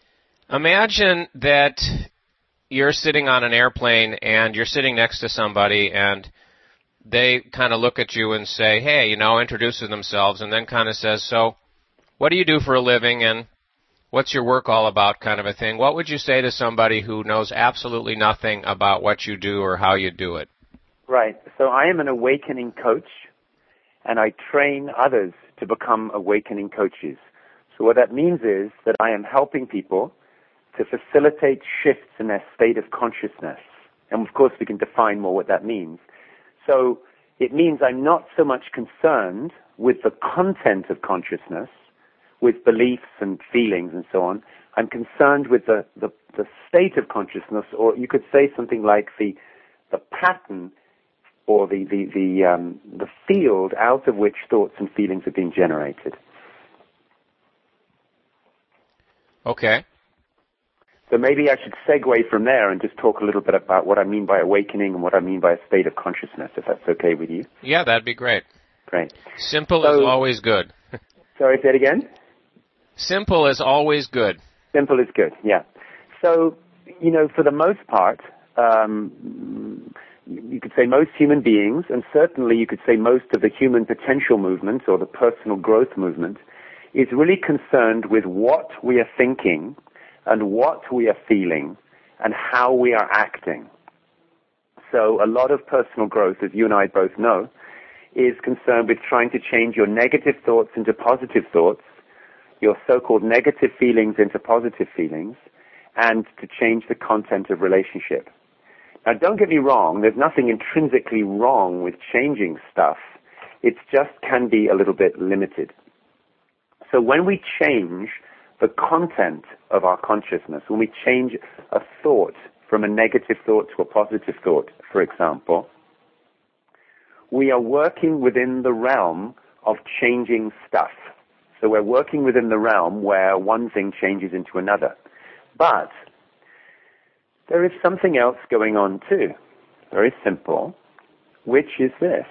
imagine that you're sitting on an airplane and you're sitting next to somebody and they kind of look at you and say, hey, you know, introduces themselves, and then kind of says, so what do you do for a living and what's your work all about, kind of a thing. What would you say to somebody who knows absolutely nothing about what you do or how you do it? Right. So I am an awakening coach, and I train others to become awakening coaches. So what that means is that I am helping people to facilitate shifts in their state of consciousness. And of course we can define more what that means. So it means I'm not so much concerned with the content of consciousness, with beliefs and feelings and so on. I'm concerned with the, the, the state of consciousness, or you could say something like the the pattern or the the the, um, the field out of which thoughts and feelings are being generated. Okay. So maybe I should segue from there and just talk a little bit about what I mean by awakening and what I mean by a state of consciousness, if that's okay with you. Yeah, that'd be great. Great. Simple so, is always good. Sorry, say it again? Simple is always good. Simple is good, yeah. So, you know, for the most part, um, you could say most human beings, and certainly you could say most of the human potential movement or the personal growth movement, is really concerned with what we are thinking and what we are feeling and how we are acting. So a lot of personal growth, as you and I both know, is concerned with trying to change your negative thoughts into positive thoughts, your so-called negative feelings into positive feelings, and to change the content of relationship. Now, don't get me wrong, there's nothing intrinsically wrong with changing stuff. It just can be a little bit limited. So when we change the content of our consciousness, when we change a thought from a negative thought to a positive thought, for example, we are working within the realm of changing stuff. So we're working within the realm where one thing changes into another. But there is something else going on too, very simple, which is this,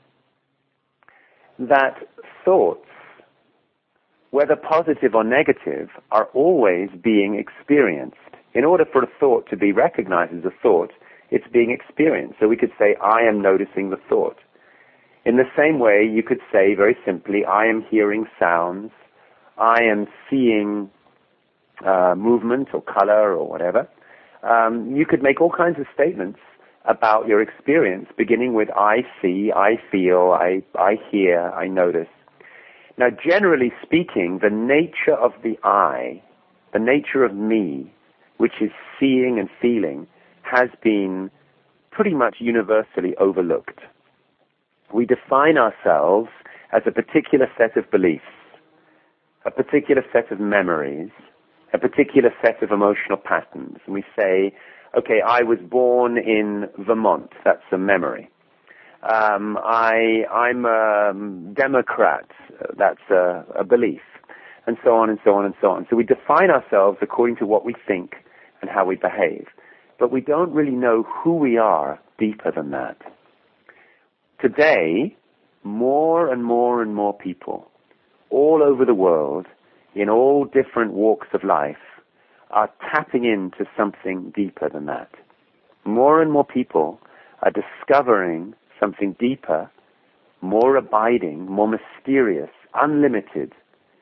that thoughts, whether positive or negative, are always being experienced. In order for a thought to be recognized as a thought, it's being experienced. So we could say, I am noticing the thought. In the same way, you could say very simply, I am hearing sounds, I am seeing uh, movement or color or whatever. Um, you could make all kinds of statements about your experience, beginning with I see, I feel, I, I hear, I notice. Now, generally speaking, the nature of the I, the nature of me, which is seeing and feeling, has been pretty much universally overlooked. We define ourselves as a particular set of beliefs, a particular set of memories, a particular set of emotional patterns. And we say, okay, I was born in Vermont. That's a memory. Um, I, I'm a Democrat. That's a, a belief. And so on and so on and so on. So we define ourselves according to what we think and how we behave. But we don't really know who we are deeper than that. Today, more and more and more people all over the world, in all different walks of life, are tapping into something deeper than that. More and more people are discovering something deeper, more abiding, more mysterious, unlimited,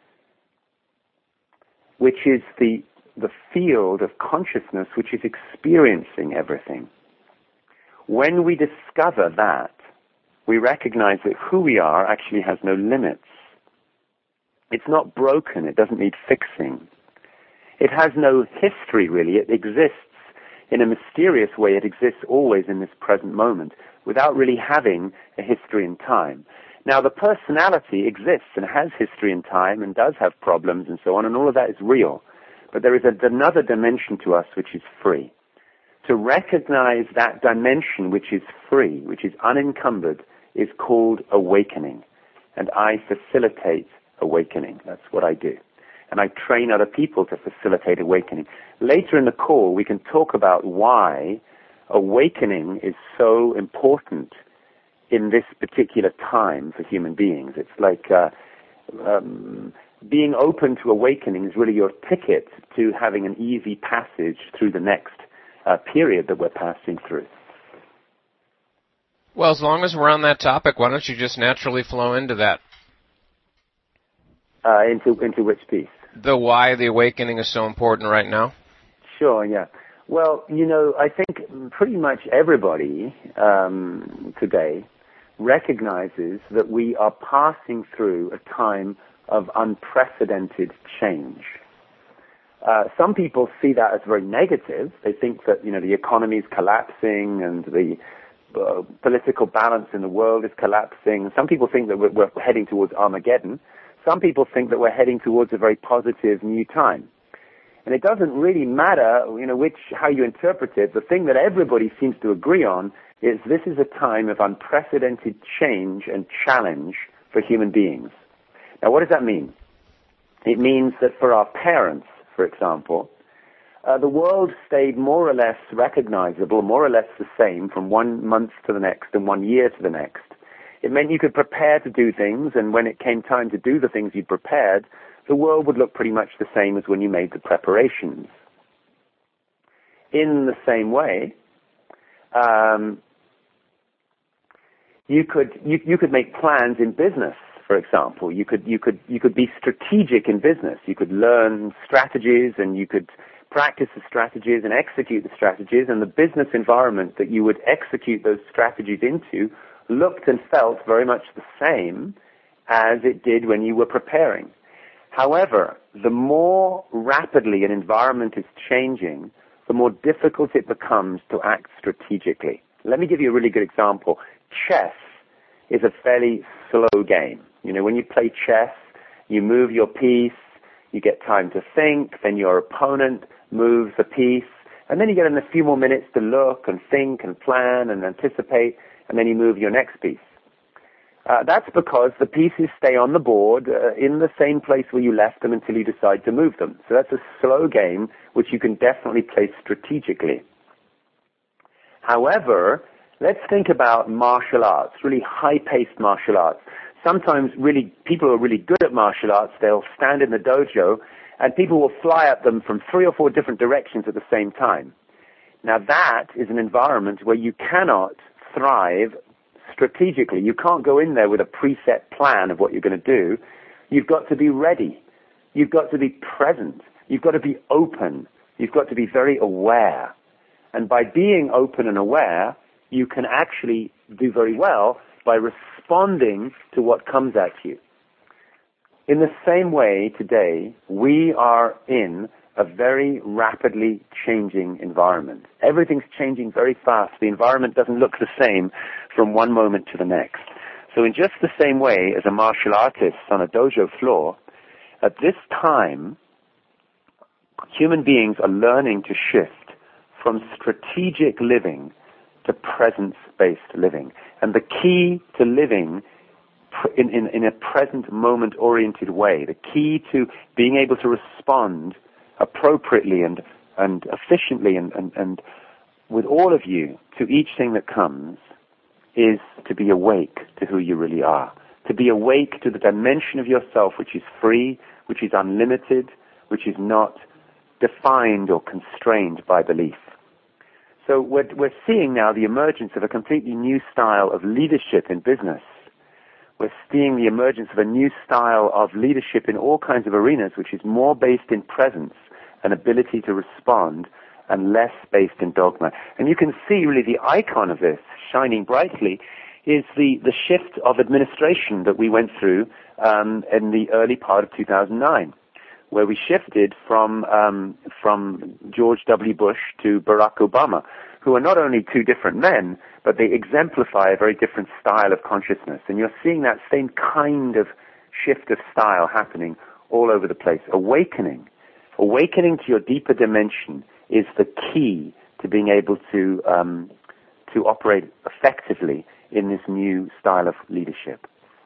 which is the, the field of consciousness which is experiencing everything. When we discover that, we recognize that who we are actually has no limits. It's not broken. It doesn't need fixing. It has no history, really. It exists in a mysterious way. It exists always in this present moment without really having a history in time. Now, the personality exists and has history in time and does have problems and so on, and all of that is real. But there is a, another dimension to us which is free. To recognize that dimension which is free, which is unencumbered, is called awakening. And I facilitate awakening. That's what I do. And I train other people to facilitate awakening. Later in the call, we can talk about why awakening is so important in this particular time for human beings. It's like uh, um, being open to awakening is really your ticket to having an easy passage through the next uh, period that we're passing through. Well, as long as we're on that topic, why don't you just naturally flow into that? Uh, into into which piece? The why the awakening is so important right now? Sure, yeah. Well, you know, I think pretty much everybody um, today recognizes that we are passing through a time of unprecedented change. Uh, some people see that as very negative. They think that, you know, the economy is collapsing and the uh, political balance in the world is collapsing. Some people think that we're, we're heading towards Armageddon. Some people think that we're heading towards a very positive new time. And it doesn't really matter, you know, which, how you interpret it. The thing that everybody seems to agree on is this is a time of unprecedented change and challenge for human beings. Now, what does that mean? It means that for our parents, for example, uh, the world stayed more or less recognizable, more or less the same from one month to the next and one year to the next. It meant you could prepare to do things, and when it came time to do the things you prepared, the world would look pretty much the same as when you made the preparations. In the same way, um, you could you, you could make plans in business. For example, you could you could you could be strategic in business. You could learn strategies, and you could practice the strategies and execute the strategies. And the business environment that you would execute those strategies into looked and felt very much the same as it did when you were preparing. However, the more rapidly an environment is changing, the more difficult it becomes to act strategically. Let me give you a really good example. Chess is a fairly slow game. You know, when you play chess, you move your piece, you get time to think, then your opponent moves a piece, and then you get in a few more minutes to look and think and plan and anticipate, and then you move your next piece. Uh, that's because the pieces stay on the board uh, in the same place where you left them until you decide to move them. So that's a slow game, which you can definitely play strategically. However, let's think about martial arts, really high-paced martial arts. Sometimes really people who are really good at martial arts, they'll stand in the dojo and people will fly at them from three or four different directions at the same time. Now that is an environment where you cannot thrive strategically. You can't go in there with a preset plan of what you're going to do. You've got to be ready. You've got to be present. You've got to be open. You've got to be very aware. And by being open and aware, you can actually do very well by responding to what comes at you. In the same way, today, we are in a very rapidly changing environment. Everything's changing very fast. The environment doesn't look the same from one moment to the next. So in just the same way as a martial artist on a dojo floor, at this time, human beings are learning to shift from strategic living to presence-based living. And the key to living in, in, in a present moment-oriented way, the key to being able to respond appropriately and, and efficiently and, and, and with all of you to each thing that comes is to be awake to who you really are, to be awake to the dimension of yourself which is free, which is unlimited, which is not defined or constrained by belief. So we're, we're seeing now the emergence of a completely new style of leadership in business. We're seeing the emergence of a new style of leadership in all kinds of arenas, which is more based in presence and ability to respond and less based in dogma. And you can see really the icon of this shining brightly is the, the shift of administration that we went through um, in the early part of two thousand nine, where we shifted from um, from George W. Bush to Barack Obama, who are not only two different men, but they exemplify a very different style of consciousness. And you're seeing that same kind of shift of style happening all over the place. Awakening. Awakening to your deeper dimension is the key to being able to um, to operate effectively in this new style of leadership.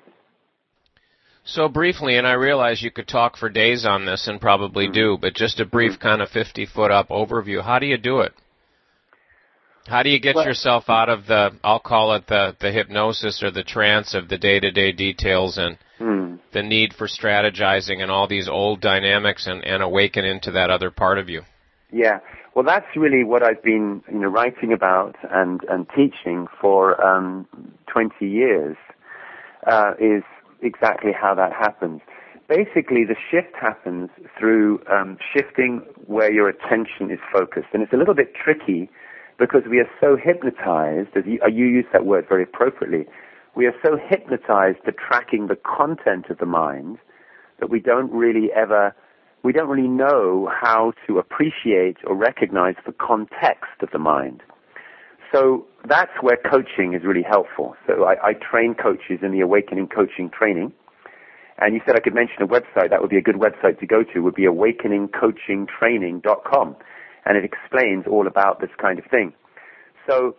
So briefly, and I realize you could talk for days on this and probably mm-hmm. do, but just a brief mm-hmm. kind of fifty-foot-up overview. How do you do it? How do you get well, yourself out of the, I'll call it the, the hypnosis or the trance of the day-to-day details and mm. the need for strategizing and all these old dynamics and, and awaken into that other part of you? Yeah. Well, that's really what I've been, you know, writing about and, and teaching for um, twenty years, uh, is exactly how that happens. Basically, the shift happens through um, shifting where your attention is focused. And it's a little bit tricky because we are so hypnotized, as you, you use that word very appropriately, we are so hypnotized to tracking the content of the mind that we don't really ever, we don't really know how to appreciate or recognize the context of the mind. So that's where coaching is really helpful. So I, I train coaches in the Awakening Coaching Training. And you said I could mention a website. That would be a good website to go to, would be awakening coaching training dot com. And it explains all about this kind of thing. So,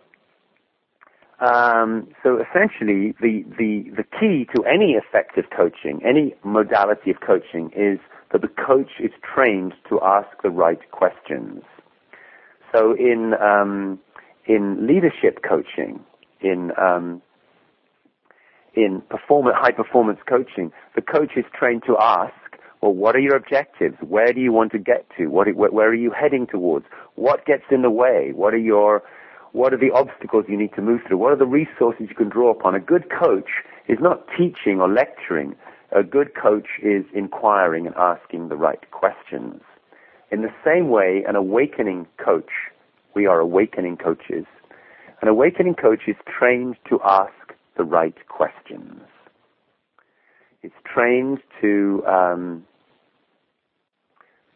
um, so essentially, the, the, the key to any effective coaching, any modality of coaching, is that the coach is trained to ask the right questions. So in um, in leadership coaching, in um, in perform- high performance coaching, the coach is trained to ask, well, what are your objectives? Where do you want to get to? What, where are you heading towards? What gets in the way? What are your, what are the obstacles you need to move through? What are the resources you can draw upon? A good coach is not teaching or lecturing. A good coach is inquiring and asking the right questions. In the same way, an awakening coach, we are awakening coaches, an awakening coach is trained to ask the right questions. It's trained to um,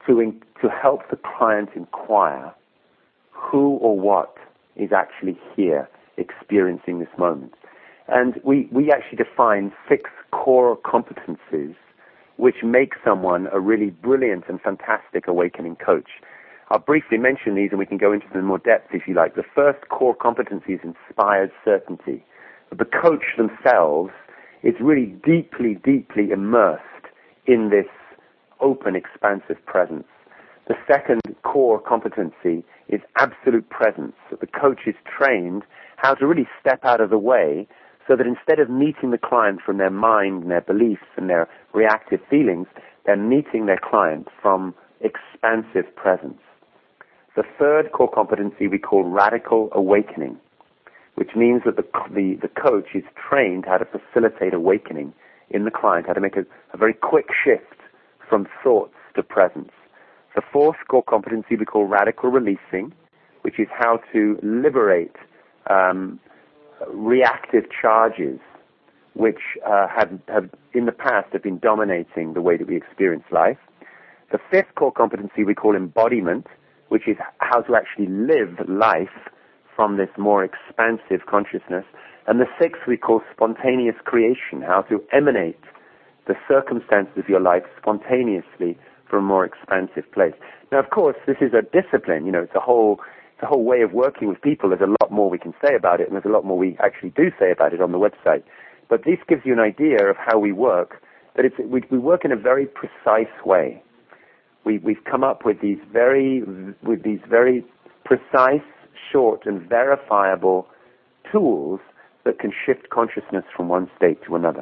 to, in, to help the client inquire who or what is actually here experiencing this moment. And we, we actually define six core competencies which make someone a really brilliant and fantastic awakening coach. I'll briefly mention these and we can go into them in more depth if you like. The first core competency is inspired certainty. The coach themselves is really deeply, deeply immersed in this open, expansive presence. The second core competency is absolute presence. The coach is trained how to really step out of the way so that instead of meeting the client from their mind and their beliefs and their reactive feelings, they're meeting their client from expansive presence. The third core competency we call radical awakening, which means that the, the, the coach is trained how to facilitate awakening in the client, how to make a, a very quick shift from thoughts to presence. The fourth core competency we call radical releasing, which is how to liberate um, reactive charges which uh, have, have in the past have been dominating the way that we experience life. The fifth core competency we call embodiment, which is how to actually live life from this more expansive consciousness. And the sixth we call spontaneous creation, how to emanate the circumstances of your life spontaneously from a more expansive place. Now, of course, this is a discipline. You know, it's a whole it's a whole way of working with people. There's a lot more we can say about it, and there's a lot more we actually do say about it on the website. But this gives you an idea of how we work, that it's, we, we work in a very precise way. We, we've come up with these very with these very precise, short, and verifiable tools that can shift consciousness from one state to another.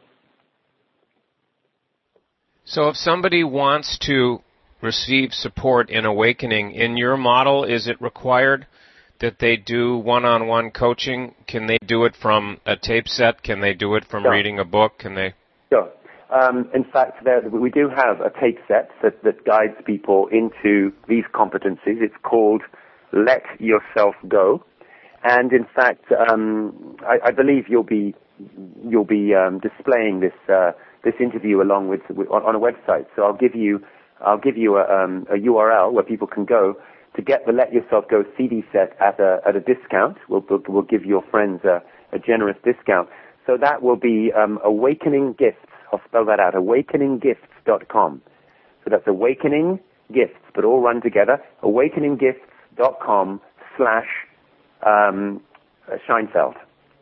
So if somebody wants to receive support in awakening, in your model, is it required that they do one-on-one coaching? Can they do it from a tape set? Can they do it from Sure. reading a book? Can they? Sure. Um, in fact, there, we do have a tape set that, that guides people into these competencies. It's called Let Yourself Go. And in fact, um, I, I believe you'll be you'll be um, displaying this uh, this interview along with, with on, on a website. So I'll give you I'll give you a, um, a U R L where people can go to get the Let Yourself Go C D set at a at a discount. We'll we'll, we'll give your friends a, a generous discount. So that will be um, Awakening Gifts. I'll spell that out. awakening gifts dot com. So that's Awakening Gifts, but all run together. awakening gifts dot com slash um, Scheinfeld.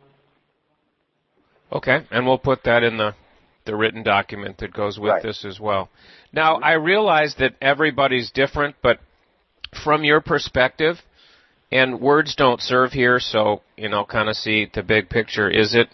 Okay, and we'll put that in the, the written document that goes with Right. this as well. Now, I realize that everybody's different, but from your perspective, and words don't serve here, so, you know, kind of see the big picture, is it,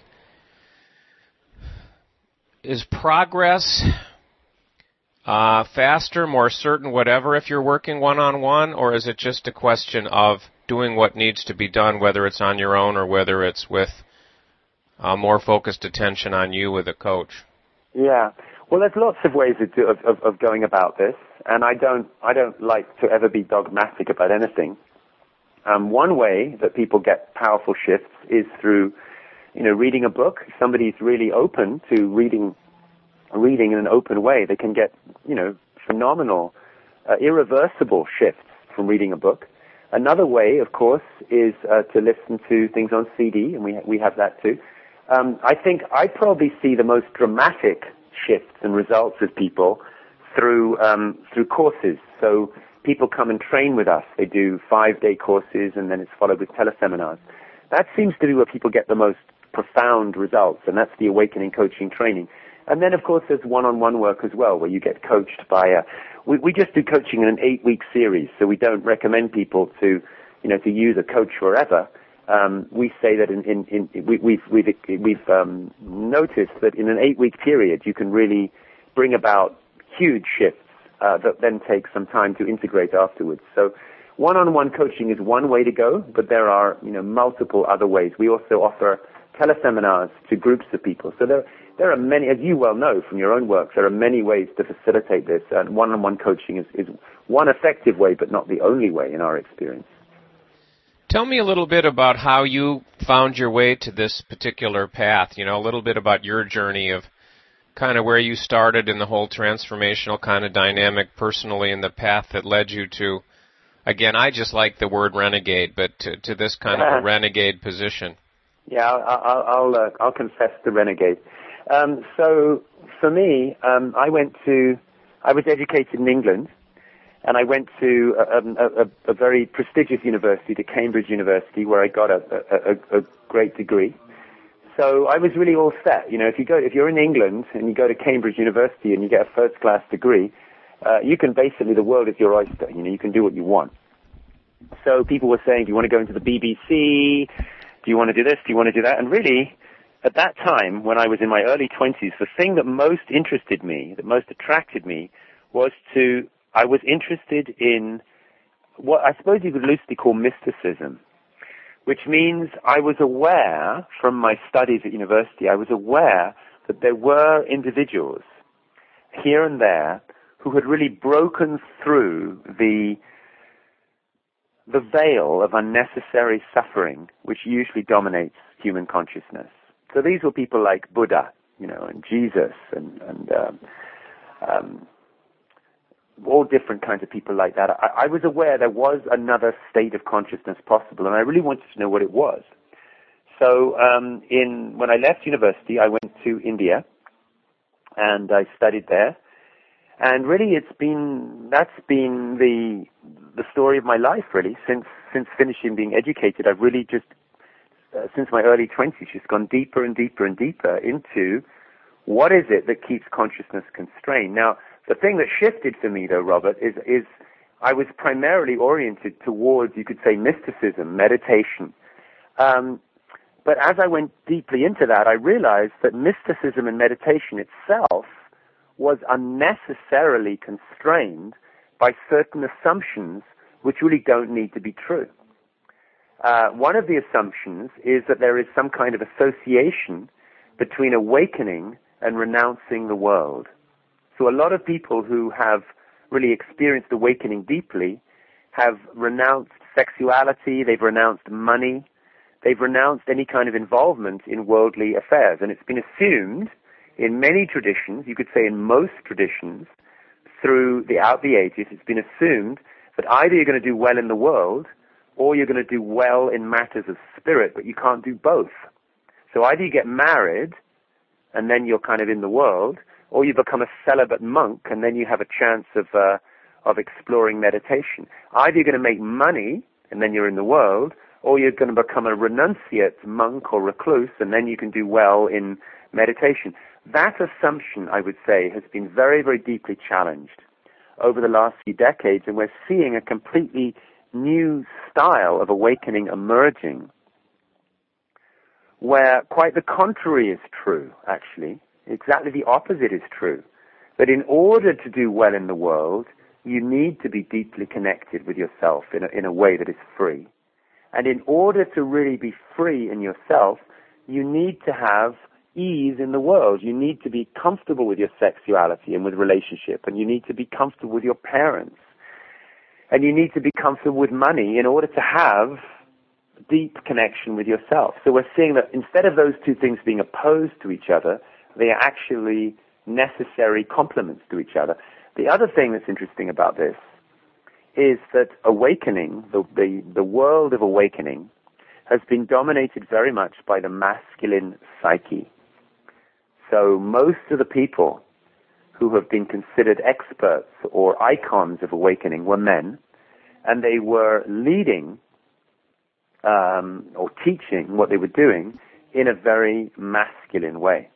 is progress uh, faster, more certain, whatever, if you're working one-on-one, or is it just a question of doing what needs to be done, whether it's on your own or whether it's with uh, more focused attention on you with a coach? Yeah. Well, there's lots of ways of, do, of, of going about this, and I don't I don't like to ever be dogmatic about anything. Um, one way that people get powerful shifts is through, you know, reading a book. If somebody's really open to reading, reading in an open way, they can get, you know, phenomenal, uh, irreversible shifts from reading a book. Another way, of course, is uh, to listen to things on C D, and we ha- we have that too. Um, I think I probably see the most dramatic shifts and results with people through um, through courses. So people come and train with us. They do five-day courses, and then it's followed with teleseminars. That seems to be where people get the most profound results, and that's the awakening coaching training. And then, of course, there's one-on-one work as well, where you get coached by a... We, we just do coaching in an eight-week series, so we don't recommend people to, you know, to use a coach forever. Um, we say that in, in, in we, we've we've we've um, noticed that in an eight-week period you can really bring about huge shifts uh, that then take some time to integrate afterwards. So, one-on-one coaching is one way to go, but there are, you know, multiple other ways. We also offer teleseminars to groups of people. So there there are many, as you well know from your own work, there are many ways to facilitate this, and one-on-one coaching is, is one effective way, but not the only way in our experience. Tell me a little bit about how you found your way to this particular path, you know, a little bit about your journey of kind of where you started in the whole transformational kind of dynamic personally and the path that led you to, again, I just like the word renegade, but to, to this kind of a renegade position. Yeah, I'll I'll, I'll, uh, I'll confess the renegade. Um, so for me, um, I went to, I was educated in England, and I went to a, a, a, a very prestigious university, to Cambridge University, where I got a, a, a, a great degree. So I was really all set. You know, if you go, if you're in England and you go to Cambridge University and you get a first-class degree, uh, you can basically, the world is your oyster. You know, you can do what you want. So people were saying, do you want to go into the B B C? Do you want to do this? Do you want to do that? And really, at that time, when I was in my early twenties, the thing that most interested me, that most attracted me, was to, I was interested in what I suppose you could loosely call mysticism, which means I was aware from my studies at university, I was aware that there were individuals here and there who had really broken through the the veil of unnecessary suffering which usually dominates human consciousness. So these were people like Buddha, you know, and Jesus, and, and um, um, all different kinds of people like that. I, I was aware there was another state of consciousness possible, and I really wanted to know what it was. So um, in when I left university, I went to India, and I studied there. And really, it's been that's been the the story of my life, really, since since finishing being educated. I've really just uh, since my early twenties, just gone deeper and deeper and deeper into what is it that keeps consciousness constrained. Now, the thing that shifted for me, though, Robert, is is I was primarily oriented towards, you could say, mysticism, meditation. Um, but as I went deeply into that, I realized that mysticism and meditation itself was unnecessarily constrained by certain assumptions which really don't need to be true. Uh, one of the assumptions is that there is some kind of association between awakening and renouncing the world. So a lot of people who have really experienced awakening deeply have renounced sexuality, they've renounced money, they've renounced any kind of involvement in worldly affairs. And it's been assumed in many traditions, you could say in most traditions, throughout the ages, it's been assumed that either you're going to do well in the world or you're going to do well in matters of spirit, but you can't do both. So either you get married and then you're kind of in the world, or you become a celibate monk and then you have a chance of uh, of exploring meditation. Either you're going to make money and then you're in the world, or you're going to become a renunciate monk or recluse and then you can do well in meditation. That assumption, I would say, has been very, very deeply challenged over the last few decades, and we're seeing a completely new style of awakening emerging, where quite the contrary is true, actually. Exactly the opposite is true. That in order to do well in the world, you need to be deeply connected with yourself in a, in a way that is free. And in order to really be free in yourself, you need to have ease in the world. You need to be comfortable with your sexuality and with relationship, and you need to be comfortable with your parents, and you need to be comfortable with money in order to have deep connection with yourself. So we're seeing that instead of those two things being opposed to each other, they are actually necessary complements to each other. The other thing that's interesting about this is that awakening, the, the, the world of awakening, has been dominated very much by the masculine psyche. So most of the people who have been considered experts or icons of awakening were men, and they were leading um, or teaching what they were doing in a very masculine way.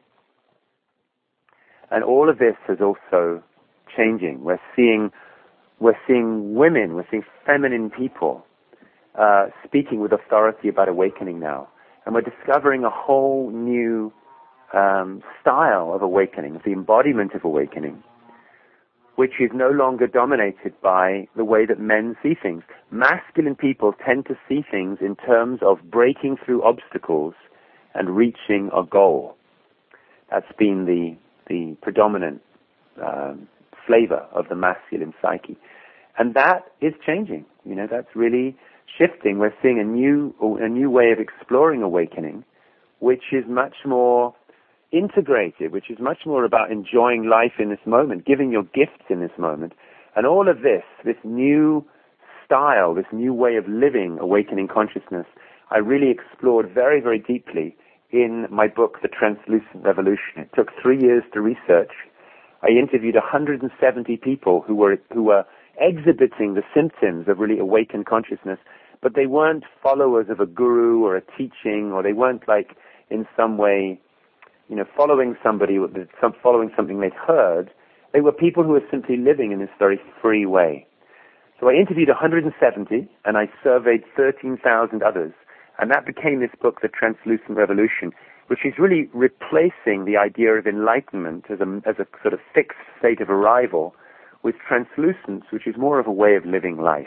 And all of this is also changing. We're seeing, we're seeing women, we're seeing feminine people uh, speaking with authority about awakening now, and we're discovering a whole new Um, style of awakening, the embodiment of awakening, which is no longer dominated by the way that men see things. Masculine people tend to see things in terms of breaking through obstacles and reaching a goal. That's been the the predominant um, flavor of the masculine psyche, and that is changing. You know, that's really shifting. We're seeing a new a new way of exploring awakening, which is much more integrated, which is much more about enjoying life in this moment, giving your gifts in this moment. And all of this, this new style, this new way of living awakening consciousness, I really explored very, very deeply in my book, The Translucent Revolution. It took three years to research. I interviewed one hundred seventy people who were who were exhibiting the symptoms of really awakened consciousness, but they weren't followers of a guru or a teaching, or they weren't like in some way, you know, following somebody, some following something they'd heard. They were people who were simply living in this very free way. So I interviewed one hundred seventy, and I surveyed thirteen thousand others, and that became this book, The Translucent Revolution, which is really replacing the idea of enlightenment as a, as a sort of fixed state of arrival with translucence, which is more of a way of living life.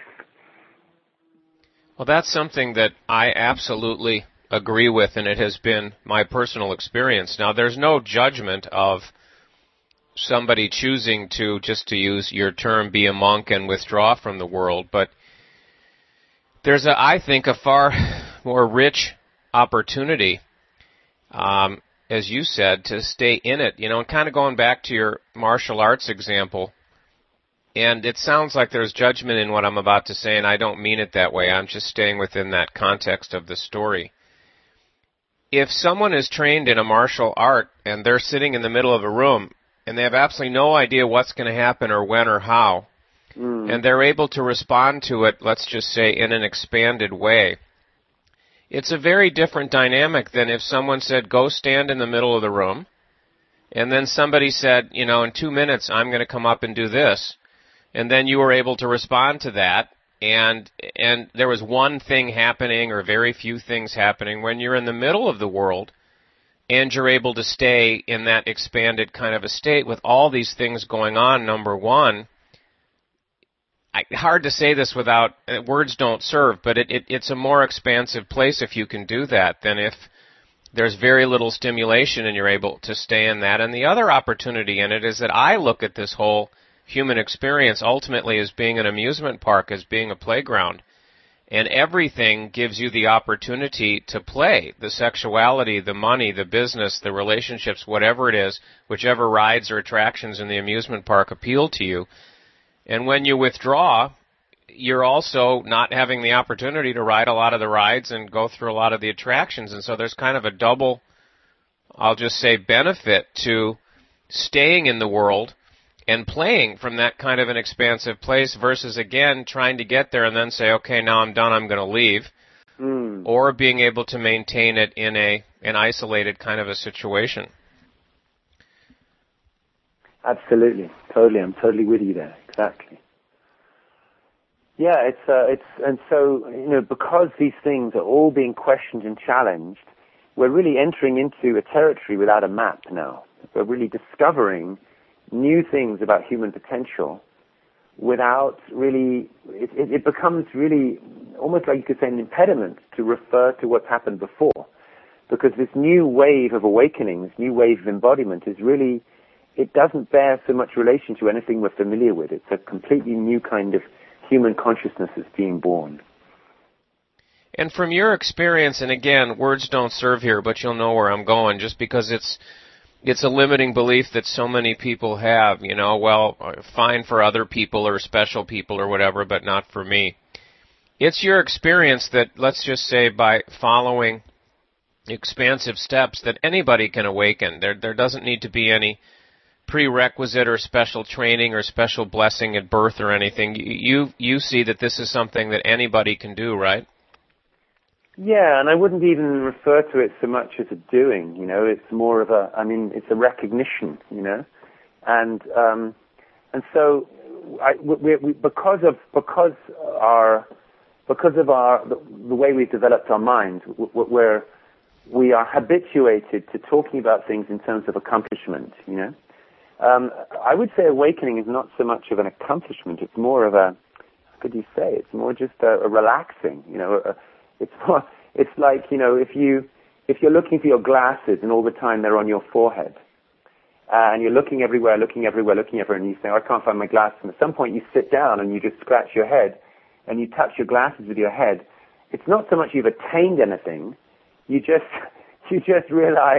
Well, that's something that I absolutely agree with, and it has been my personal experience. Now, there's no judgment of somebody choosing to, just to use your term, be a monk and withdraw from the world, but there's, a, I think, a far more rich opportunity, um, as you said, to stay in it. You know, and kind of going back to your martial arts example, and it sounds like there's judgment in what I'm about to say, and I don't mean it that way. I'm just staying within that context of the story. If someone is trained in a martial art and they're sitting in the middle of a room and they have absolutely no idea what's going to happen or when or how, mm. and they're able to respond to it, let's just say, in an expanded way, it's a very different dynamic than if someone said, go stand in the middle of the room, and then somebody said, you know, in two minutes I'm going to come up and do this. And then you were able to respond to that, and and there was one thing happening or very few things happening. When you're in the middle of the world and you're able to stay in that expanded kind of a state with all these things going on, number one, I, hard to say this without, words don't serve, but it, it, it's a more expansive place if you can do that than if there's very little stimulation and you're able to stay in that. And the other opportunity in it is that I look at this whole human experience ultimately as being an amusement park, as being a playground. And everything gives you the opportunity to play. The sexuality, the money, the business, the relationships, whatever it is, whichever rides or attractions in the amusement park appeal to you. And when you withdraw, you're also not having the opportunity to ride a lot of the rides and go through a lot of the attractions. And so there's kind of a double, I'll just say, benefit to staying in the world and playing from that kind of an expansive place versus, again, trying to get there and then say, okay, now I'm done, I'm going to leave, mm. or being able to maintain it in a an isolated kind of a situation. Absolutely. Totally. I'm totally with you there. Exactly. Yeah, it's, uh, it's, and so, you know, because these things are all being questioned and challenged, we're really entering into a territory without a map now. We're really discovering new things about human potential without really, it, it, it becomes really almost like you could say an impediment to refer to what's happened before. Because this new wave of awakening, this new wave of embodiment is really, it doesn't bear so much relation to anything we're familiar with. It's a completely new kind of human consciousness that's being born. And from your experience, and again, words don't serve here, but you'll know where I'm going, just because it's It's a limiting belief that so many people have, you know, well, fine for other people or special people or whatever, but not for me. It's your experience that, let's just say, by following expansive steps, that anybody can awaken. There, there doesn't need to be any prerequisite or special training or special blessing at birth or anything. You, you see that this is something that anybody can do, right? Yeah, and I wouldn't even refer to it so much as a doing, you know, it's more of a, I mean, it's a recognition, you know, and, um, and so, I, we, we, because of, because our, because of our, the, the way we've developed our minds, we're, we are habituated to talking about things in terms of accomplishment, you know. Um, I would say awakening is not so much of an accomplishment, it's more of a, how could you say, it's more just a, a relaxing, you know, a, It's more, it's like, you know, if you if you're looking for your glasses and all the time they're on your forehead, uh, and you're looking everywhere, looking everywhere, looking everywhere, and you say, oh, I can't find my glasses. And at some point you sit down and you just scratch your head and you touch your glasses with your head. It's not so much you've attained anything. You just you just realized,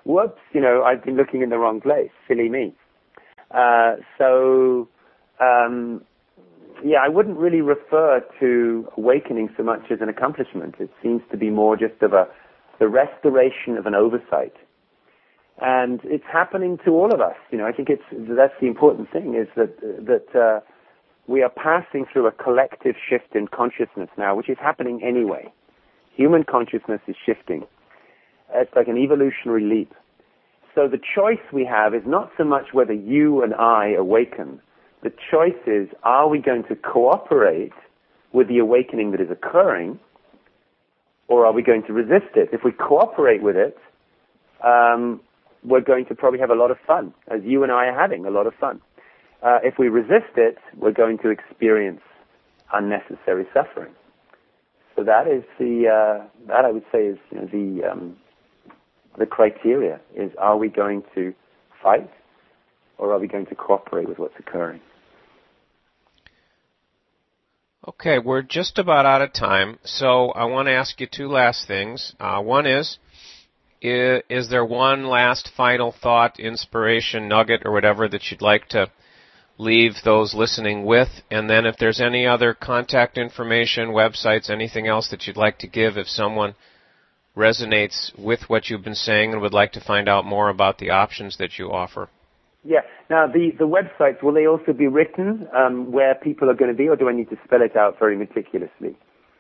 whoops, you know, I've been looking in the wrong place. Silly me. Uh, so, um, yeah, I wouldn't really refer to awakening so much as an accomplishment. It seems to be more just of a the restoration of an oversight. And it's happening to all of us. You know, I think it's that's the important thing is that that uh, we are passing through a collective shift in consciousness now, which is happening anyway. Human consciousness is shifting. It's like an evolutionary leap. So the choice we have is not so much whether you and I awaken. The choice is, are we going to cooperate with the awakening that is occurring, or are we going to resist it? If we cooperate with it, um, we're going to probably have a lot of fun, as you and I are having a lot of fun. Uh, if we resist it, we're going to experience unnecessary suffering. So that is the, uh, that I would say is you know, the, um, the criteria is, are we going to fight or are we going to cooperate with what's occurring? Okay, we're just about out of time, so I want to ask you two last things. Uh, one is, is, is there one last final thought, inspiration, nugget, or whatever that you'd like to leave those listening with? And then if there's any other contact information, websites, anything else that you'd like to give if someone resonates with what you've been saying and would like to find out more about the options that you offer. Yeah. Now, the, the websites, will they also be written um, where people are going to be, or do I need to spell it out very meticulously?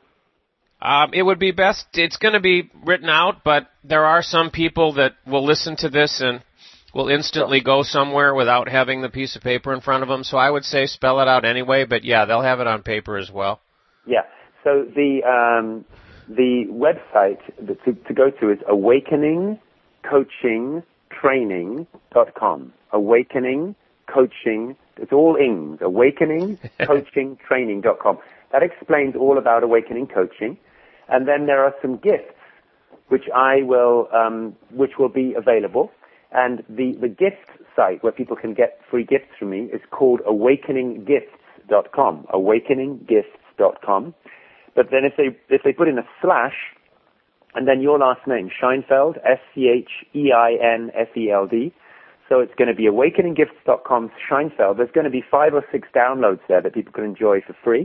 Um, it would be best, it's going to be written out, but there are some people that will listen to this and will instantly sure. go somewhere without having the piece of paper in front of them. So I would say spell it out anyway, but yeah, they'll have it on paper as well. Yeah. So the um, the website to, to go to is awakening coaching training dot com. Awakening Coaching, it's all ings, awakening coaching training dot com. That explains all about awakening coaching. And then there are some gifts which I will, um, which will be available. And the, the gift site where people can get free gifts from me is called awakening gifts dot com, awakening gifts dot com. But then if they, if they put in a slash, and then your last name, Scheinfeld, S C H E I N F E L D. So it's going to be awakening gifts dot com Scheinfeld. There's going to be five or six downloads there that people can enjoy for free.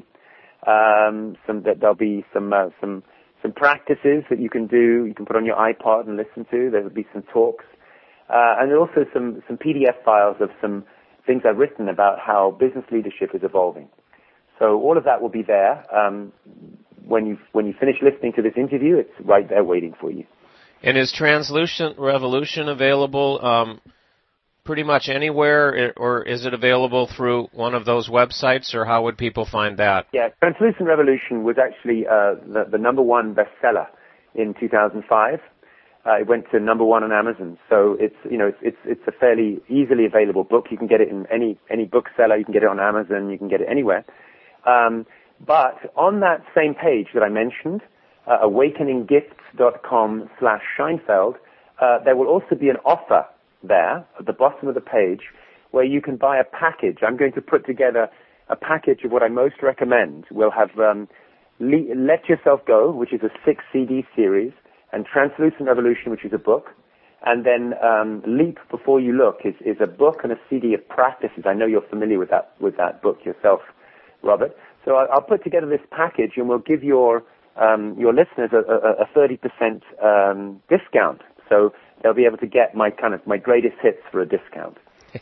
Um, some that there'll be some uh, some some practices that you can do. You can put on your iPod and listen to. There will be some talks, uh, and also some some P D F files of some things I've written about how business leadership is evolving. So all of that will be there. Um, when you when you finish listening to this interview, it's right there waiting for you. And is Translucent Revolution available um, pretty much anywhere, or is it available through one of those websites, or how would people find that? Yeah, Translucent Revolution was actually uh, the, the number one bestseller in two thousand five. Uh, it went to number one on Amazon, so it's you know it's it's it's a fairly easily available book. You can get it in any any bookseller. You can get it on Amazon. You can get it anywhere. Um, but on that same page that I mentioned, uh, awakening gifts dot com slash Scheinfeld, uh, there will also be an offer there at the bottom of the page where you can buy a package. I'm going to put together a package of what I most recommend. We'll have um, Le- Let Yourself Go, which is a six C D series, and Translucent Revolution, which is a book. And then um, Leap Before You Look is, is a book and a C D of practices. I know you're familiar with that with that book yourself, Robert. So I'll put together this package, and we'll give your um, your listeners a, a, a thirty percent um, discount. So they'll be able to get my kind of my greatest hits for a discount.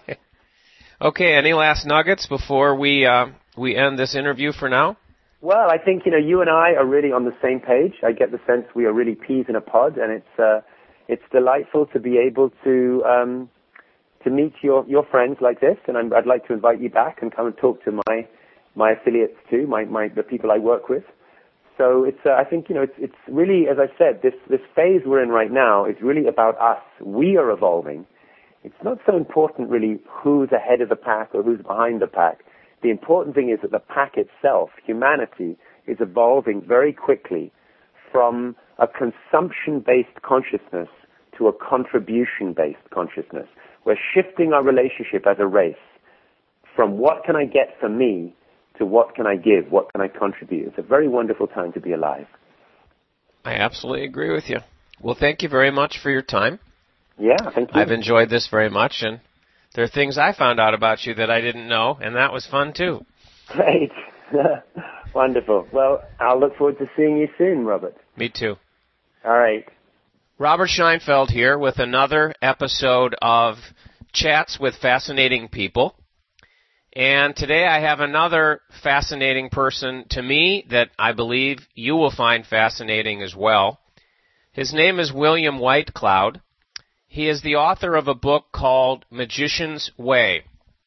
Okay. Any last nuggets before we uh, we end this interview for now? Well, I think you know you and I are really on the same page. I get the sense we are really peas in a pod, and it's uh, it's delightful to be able to um, to meet your, your friends like this. And I'm, I'd like to invite you back and come and talk to my my affiliates too, my, my the people I work with. So it's uh, I think you know it's it's really, as I said, this this phase we're in right now is really about us. We are evolving. It's not so important really who's ahead of the pack or who's behind the pack. The important thing is that the pack itself, humanity, is evolving very quickly from a consumption-based consciousness to a contribution-based consciousness. We're shifting our relationship as a race from what can I get for me to what can I give, what can I contribute. It's a very wonderful time to be alive. I absolutely agree with you. Well, thank you very much for your time. Yeah, thank you. I've enjoyed this very much, and there are things I found out about you that I didn't know, and that was fun, too. Great. Wonderful. Well, I'll look forward to seeing you soon, Robert. Me too. All right. Robert Scheinfeld here with another episode of Chats with Fascinating People. And today I have another fascinating person to me that I believe you will find fascinating as well. His name is William Whitecloud. He is the author of a book called Magician's Way.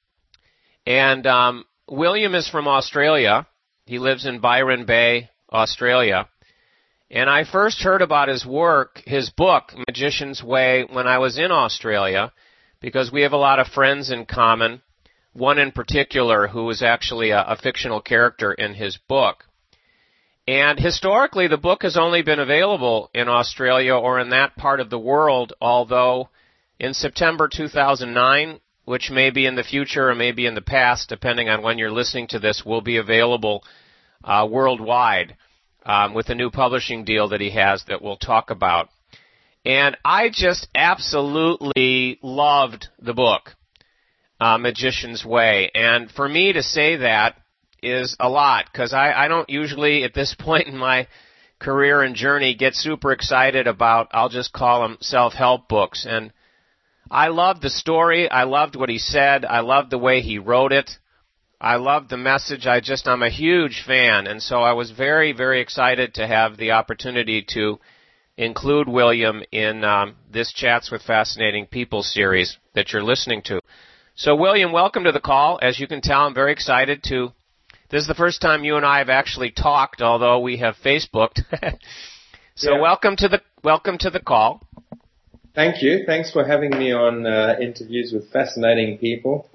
And um, William is from Australia. He lives in Byron Bay, Australia. And I first heard about his work, his book, Magician's Way, when I was in Australia, because we have a lot of friends in common, one in particular who is actually a, a fictional character in his book. And historically, the book has only been available in Australia or in that part of the world, although in September two thousand nine, which may be in the future or may be in the past, depending on when you're listening to this, will be available uh, worldwide um, with a new publishing deal that he has that we'll talk about. And I just absolutely loved the book, uh, Magician's Way. And for me to say that is a lot, because I, I don't usually, at this point in my career and journey, get super excited about, I'll just call them self-help books. And I loved the story. I loved what he said. I loved the way he wrote it. I loved the message. I just, I'm a huge fan. And so I was very, very excited to have the opportunity to include William in um, this Chats with Fascinating People series that you're listening to. So, William, welcome to the call. As you can tell, I'm very excited to. This is the first time you and I have actually talked, although we have Facebooked. so, yeah. welcome to the welcome to the call. Thank you. Thanks for having me on uh, Interviews with Fascinating People.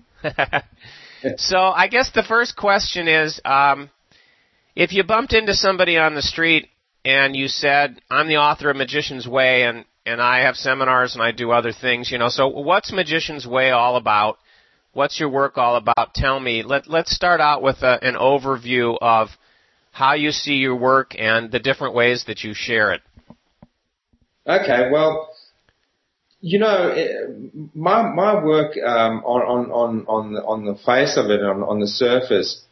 So, I guess the first question is, um, if you bumped into somebody on the street and you said, I'm the author of Magician's Way, and, and I have seminars and I do other things, you know, so what's Magician's Way all about? What's your work all about? Tell me. Let, let's start out with a, an overview of how you see your work and the different ways that you share it. Okay, well, you know, my my work um, on on on the, on the face of it, on on the surface,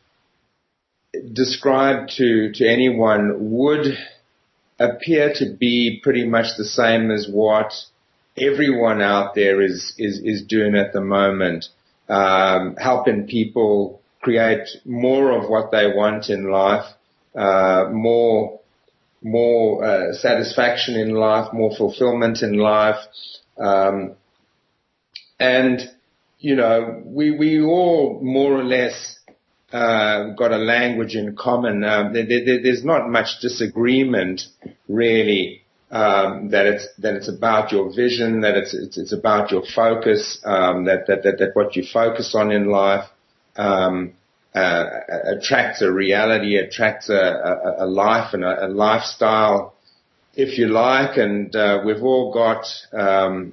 described to to anyone would appear to be pretty much the same as what everyone out there is is is doing at the moment, um, helping people create more of what they want in life, uh, more more uh, satisfaction in life, more fulfillment in life. Um, and, you know, we, we all more or less, uh, got a language in common. Um, there, there, there's not much disagreement really, um, that it's, that it's about your vision, that it's, it's, it's about your focus, um, that, that, that, that what you focus on in life, um, uh, attracts a reality, attracts a, a, a life and a, a lifestyle, if you like, and uh, we've all got, um,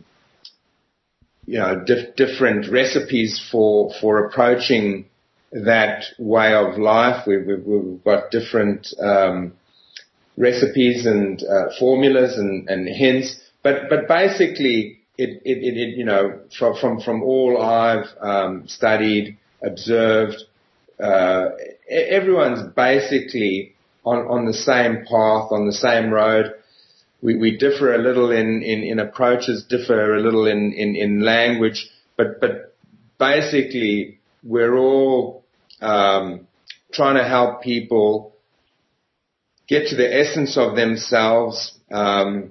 you know, dif- different recipes for for approaching that way of life. We've, we've, we've got different um, recipes and uh, formulas and, and hints, but but basically, it, it, it, it you know, from from from all I've um, studied, observed, uh, everyone's basically on on the same path, on the same road. We, we differ a little in, in, in approaches, differ a little in, in, in language, but, but basically we're all um, trying to help people get to the essence of themselves, um,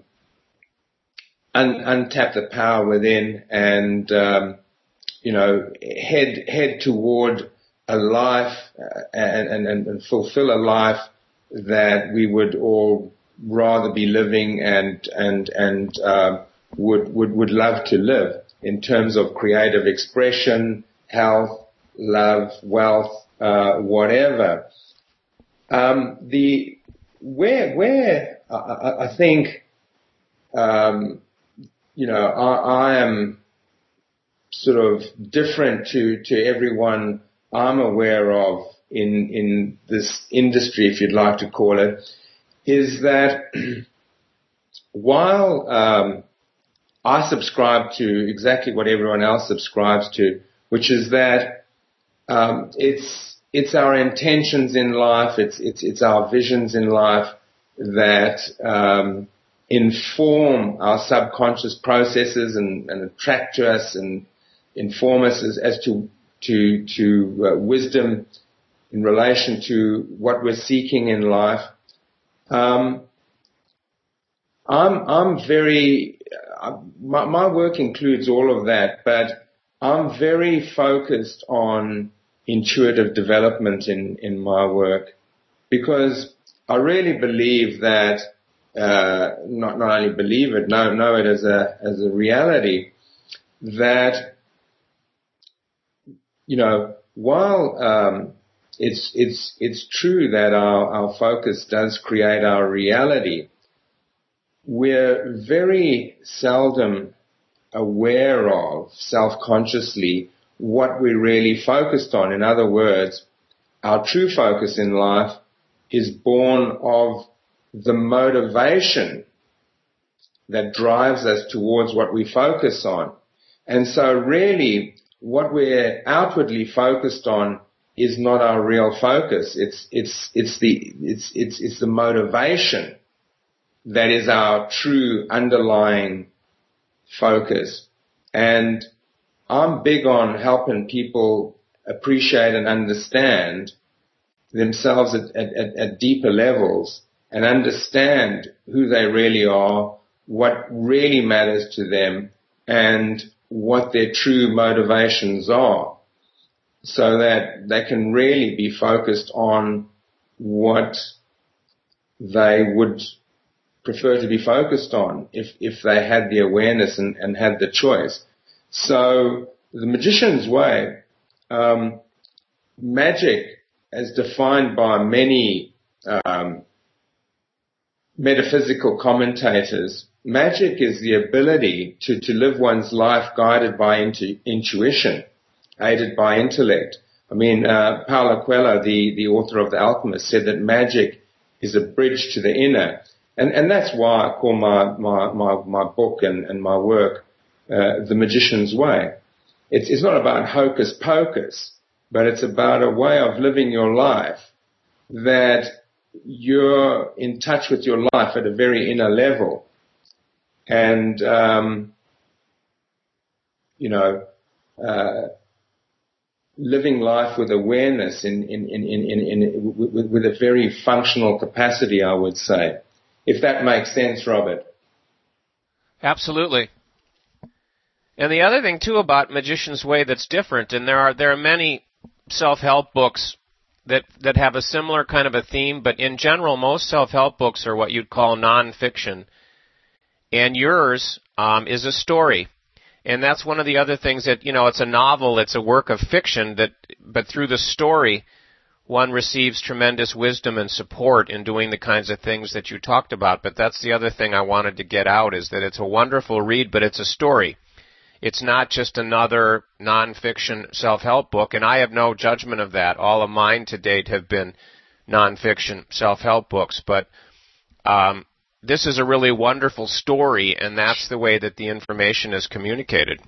un, untap the power within, and um, you know, head head toward a life uh, and, and, and fulfill a life that we would all rather be living and and and uh, would would would love to live in terms of creative expression, health, love, wealth, uh, whatever. Um, the where where I, I think um, you know I, I am sort of different to to everyone I'm aware of in in this industry, if you'd like to call it, is that while um, I subscribe to exactly what everyone else subscribes to, which is that um, it's it's our intentions in life, it's it's it's our visions in life that um, inform our subconscious processes and, and attract to us and inform us as, as to to to uh, wisdom in relation to what we're seeking in life. Um, I'm I'm very uh, my, my work includes all of that, but I'm very focused on intuitive development in in my work because I really believe that uh, not not only believe it, know know it as a as a reality that you know while um, it's it's it's true that our our focus does create our reality. We're very seldom aware of self-consciously what we're really focused on. In other words, our true focus in life is born of the motivation that drives us towards what we focus on. And so really what we're outwardly focused on is not our real focus. It's, it's, it's the, it's, it's, it's the motivation that is our true underlying focus. And I'm big on helping people appreciate and understand themselves at, at, at deeper levels and understand who they really are, what really matters to them, and what their true motivations are, so that they can really be focused on what they would prefer to be focused on if, if they had the awareness and, and had the choice. So the magician's way, um, magic as defined by many um, metaphysical commentators, magic is the ability to, to live one's life guided by intu- intuition, aided by intellect. I mean, uh, Paulo Coelho, the, the author of The Alchemist, said that magic is a bridge to the inner. And, and that's why I call my, my, my, my book and, and my work, uh, The Magician's Way. It's, it's not about hocus pocus, but it's about a way of living your life that you're in touch with your life at a very inner level. And, um, you know, uh, living life with awareness in, in, in, in, in, in with, with a very functional capacity, I would say. If that makes sense, Robert. Absolutely. And the other thing, too, about Magician's Way that's different, and there are there are many self-help books that, that have a similar kind of a theme, but in general, most self-help books are what you'd call nonfiction. And yours um, is a story. And that's one of the other things that, you know, it's a novel, it's a work of fiction, that, but through the story, one receives tremendous wisdom and support in doing the kinds of things that you talked about. But that's the other thing I wanted to get out, is that it's a wonderful read, but it's a story. It's not just another nonfiction self-help book, and I have no judgment of that. All of mine to date have been nonfiction self-help books, but um, this is a really wonderful story, and that's the way that the information is communicated.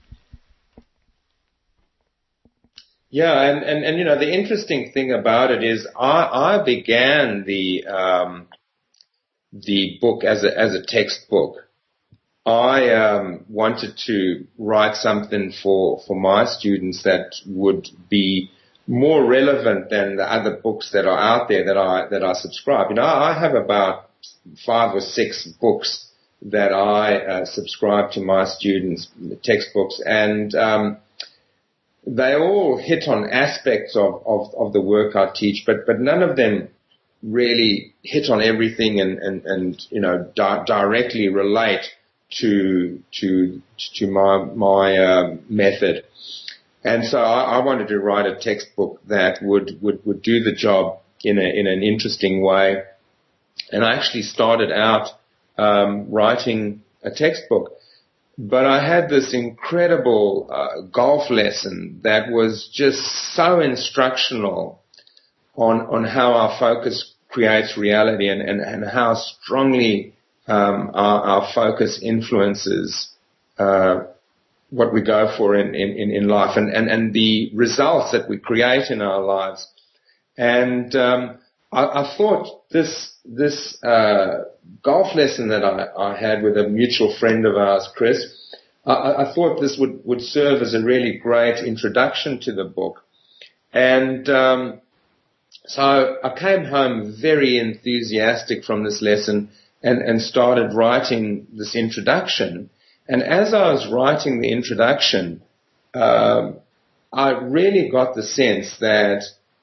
Yeah, and, and, and you know, the interesting thing about it is I, I began the um, the book as a as a textbook. I um, wanted to write something for, for my students that would be more relevant than the other books that are out there that I that I subscribe. You know, I have about five or six books that I uh, subscribe to my students, textbooks, and um, they all hit on aspects of, of, of the work I teach, but, but none of them really hit on everything and, and, and you know, di- directly relate to, to, to my, my, uh, method. And so I, I wanted to write a textbook that would, would, would do the job in a, in an interesting way. And I actually started out, um, writing a textbook. But I had this incredible uh, golf lesson that was just so instructional on on how our focus creates reality and, and, and how strongly um, our, our focus influences uh, what we go for in, in, in life and, and, and the results that we create in our lives. And um, I, I thought this this uh, golf lesson that I, I had with a mutual friend of ours, Chris, I, I thought this would, would serve as a really great introduction to the book. And um, so I came home very enthusiastic from this lesson and, and started writing this introduction. And as I was writing the introduction, um, I really got the sense that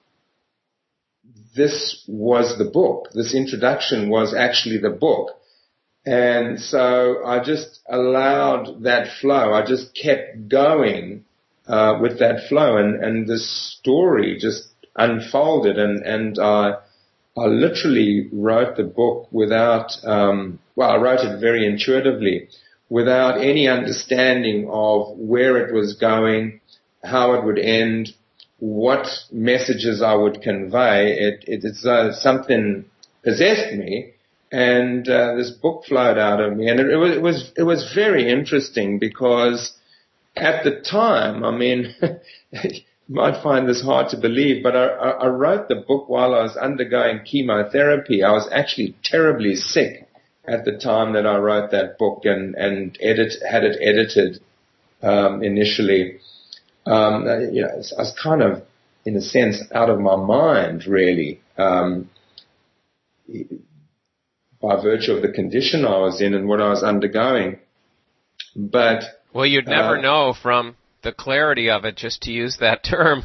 this was the book. This introduction was actually the book. And so I just allowed that flow. I just kept going uh, with that flow, and, and the story just unfolded, and, and I, I literally wrote the book without, um, well, I wrote it very intuitively, without any understanding of where it was going, how it would end, what messages I would convey. It, it, it's uh, something possessed me, and uh, this book flowed out of me, and it, it was it was it was very interesting because at the time, I mean, you might find this hard to believe, but I, I wrote the book while I was undergoing chemotherapy. I was actually terribly sick at the time that I wrote that book and, and edit, had it edited, um, initially. Um, you know, I was kind of, in a sense, out of my mind, really, um, by virtue of the condition I was in and what I was undergoing. But, well, you'd never uh, know from the clarity of it, just to use that term.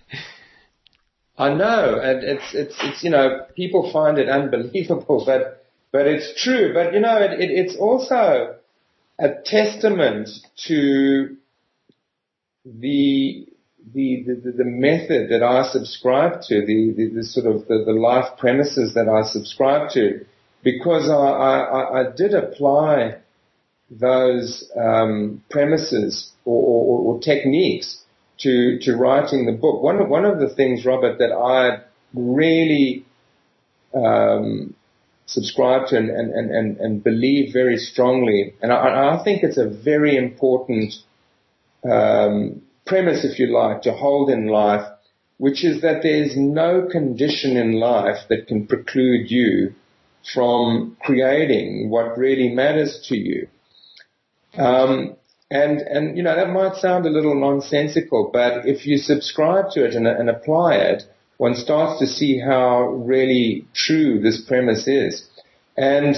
I know, and it's, it's, it's, you know, people find it unbelievable, but, But it's true. But, you know, it, it, it's also a testament to the the the, the method that I subscribe to, the, the, the sort of the, the life premises that I subscribe to, because I, I, I did apply those um, premises or, or, or techniques to to writing the book. One of one of the things, Robert, that I really um, subscribe to and, and, and, and believe very strongly, and I, I think it's a very important um, premise, if you like, to hold in life, which is that there is no condition in life that can preclude you from creating what really matters to you. Um, and, and, you know, that might sound a little nonsensical, but if you subscribe to it and, and apply it, one starts to see how really true this premise is. And,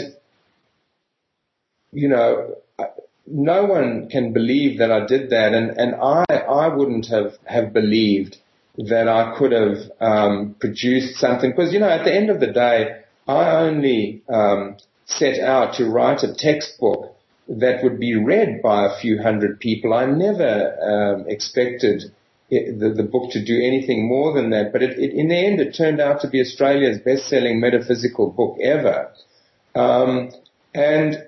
you know, no one can believe that I did that, and, and I, I wouldn't have, have believed that I could have um, produced something, because, you know, at the end of the day, I only um, set out to write a textbook that would be read by a few hundred people. I never um, expected it, the, the book to do anything more than that, but it, it, in the end, it turned out to be Australia's best-selling metaphysical book ever. Um, and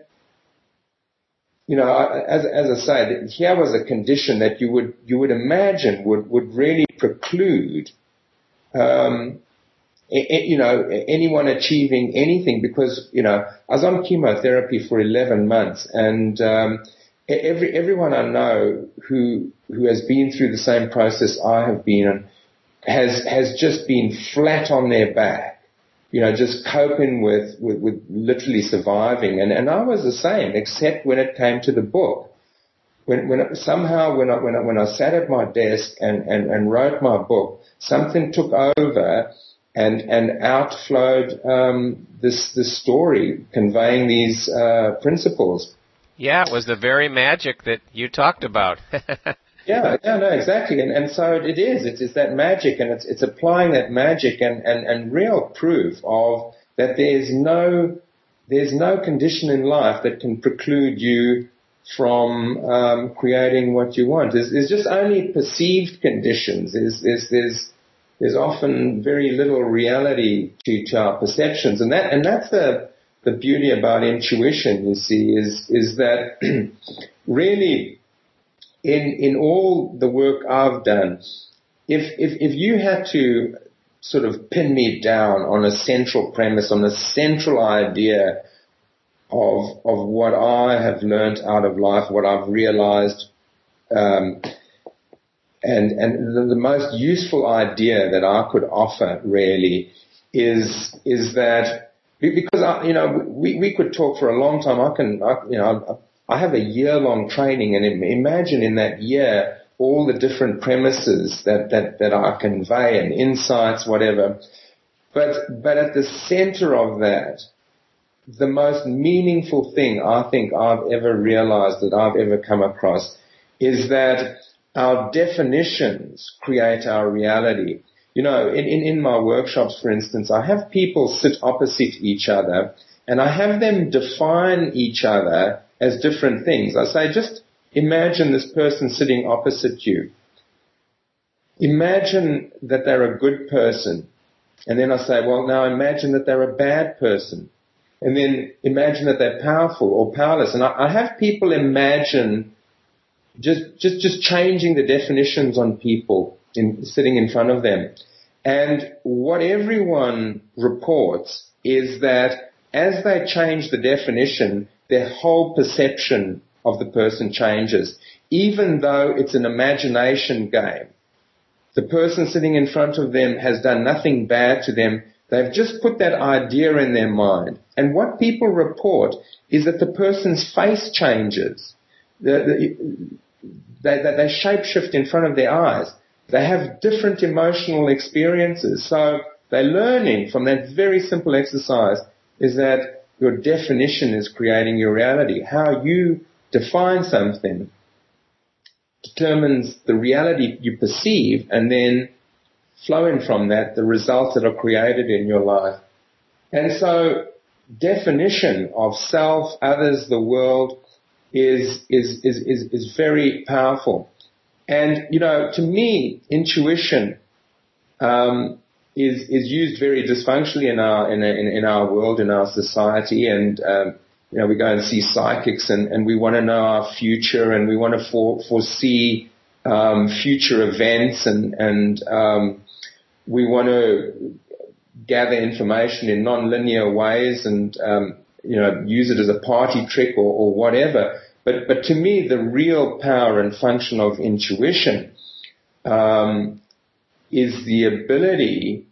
You know, as, as I say, here was a condition that you would you would imagine would, would really preclude, um, you know, anyone achieving anything, because, you know, I was on chemotherapy for eleven months, and um, every everyone I know who who has been through the same process I have been and has has just been flat on their back, you know, just coping with, with, with literally surviving. And, and I was the same, except when it came to the book. When, when it, somehow when I, when I, when I sat at my desk and, and, and wrote my book, something took over and, and outflowed, um, this, this story conveying these, uh, principles. Yeah, it was the very magic that you talked about. Yeah, yeah, no, exactly. And, and so it is. It's, it's that magic, and it's, it's applying that magic and, and, and real proof of that there's no, there's no condition in life that can preclude you from, um, creating what you want. There's, there's just only perceived conditions. There's, there's, there's, there's often very little reality to, to our perceptions. And that, and that's the, the beauty about intuition, you see, is, is that really, In, in all the work I've done, if, if, if you had to sort of pin me down on a central premise, on a central idea of of what I have learned out of life, what I've realized, um, and and the, the most useful idea that I could offer really is is that because I, you know we we could talk for a long time. I can I, you know I have a year long training, and imagine in that year all the different premises that that that I convey and insights, whatever. But but at the center of that, the most meaningful thing I think I've ever realized, that I've ever come across, is that our definitions create our reality. You know, in, in, in my workshops, for instance, I have people sit opposite each other and I have them define each other as different things. I say, just imagine this person sitting opposite you. Imagine that they're a good person. And then I say, well, now imagine that they're a bad person. And then imagine that they're powerful or powerless. And I, I have people imagine just, just, just changing the definitions on people in, sitting in front of them. And what everyone reports is that as they change the definition, their whole perception of the person changes, even though it's an imagination game. The person sitting in front of them has done nothing bad to them. They've just put that idea in their mind. And what people report is that the person's face changes. The, the, they, they, they shapeshift in front of their eyes. They have different emotional experiences. So they're learning from that very simple exercise is that your definition is creating your reality. How you define something determines the reality you perceive, and then flowing from that, the results that are created in your life. And so definition of self, others, the world is, is, is, is, is very powerful. And, you know, to me, intuition, um, is, is used very dysfunctionally in our, in, in, in our world, in our society. And, um, you know, we go and see psychics and, and we want to know our future and we want to for, foresee, um, future events and, and, um, we want to gather information in non-linear ways and, um, you know, use it as a party trick or, or whatever. But, but to me, the real power and function of intuition, um, is the ability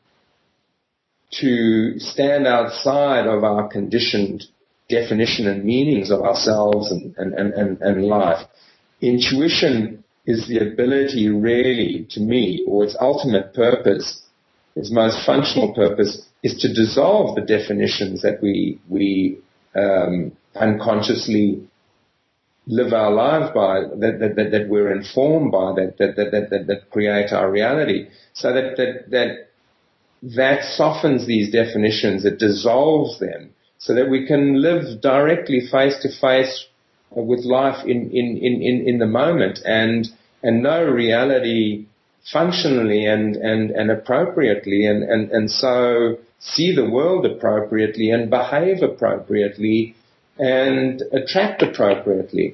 to stand outside of our conditioned definition and meanings of ourselves and, and, and, and life. Intuition is the ability really, to me, or its ultimate purpose, its most functional purpose, is to dissolve the definitions that we, we um, unconsciously live our lives by, that, that, that we're informed by, that, that, that, that, that create our reality. So that, that, that, that softens these definitions, it dissolves them, so that we can live directly face to face with life in, in, in, in the moment and, and know reality functionally and, and, and appropriately and, and, and so see the world appropriately and behave appropriately and attract appropriately.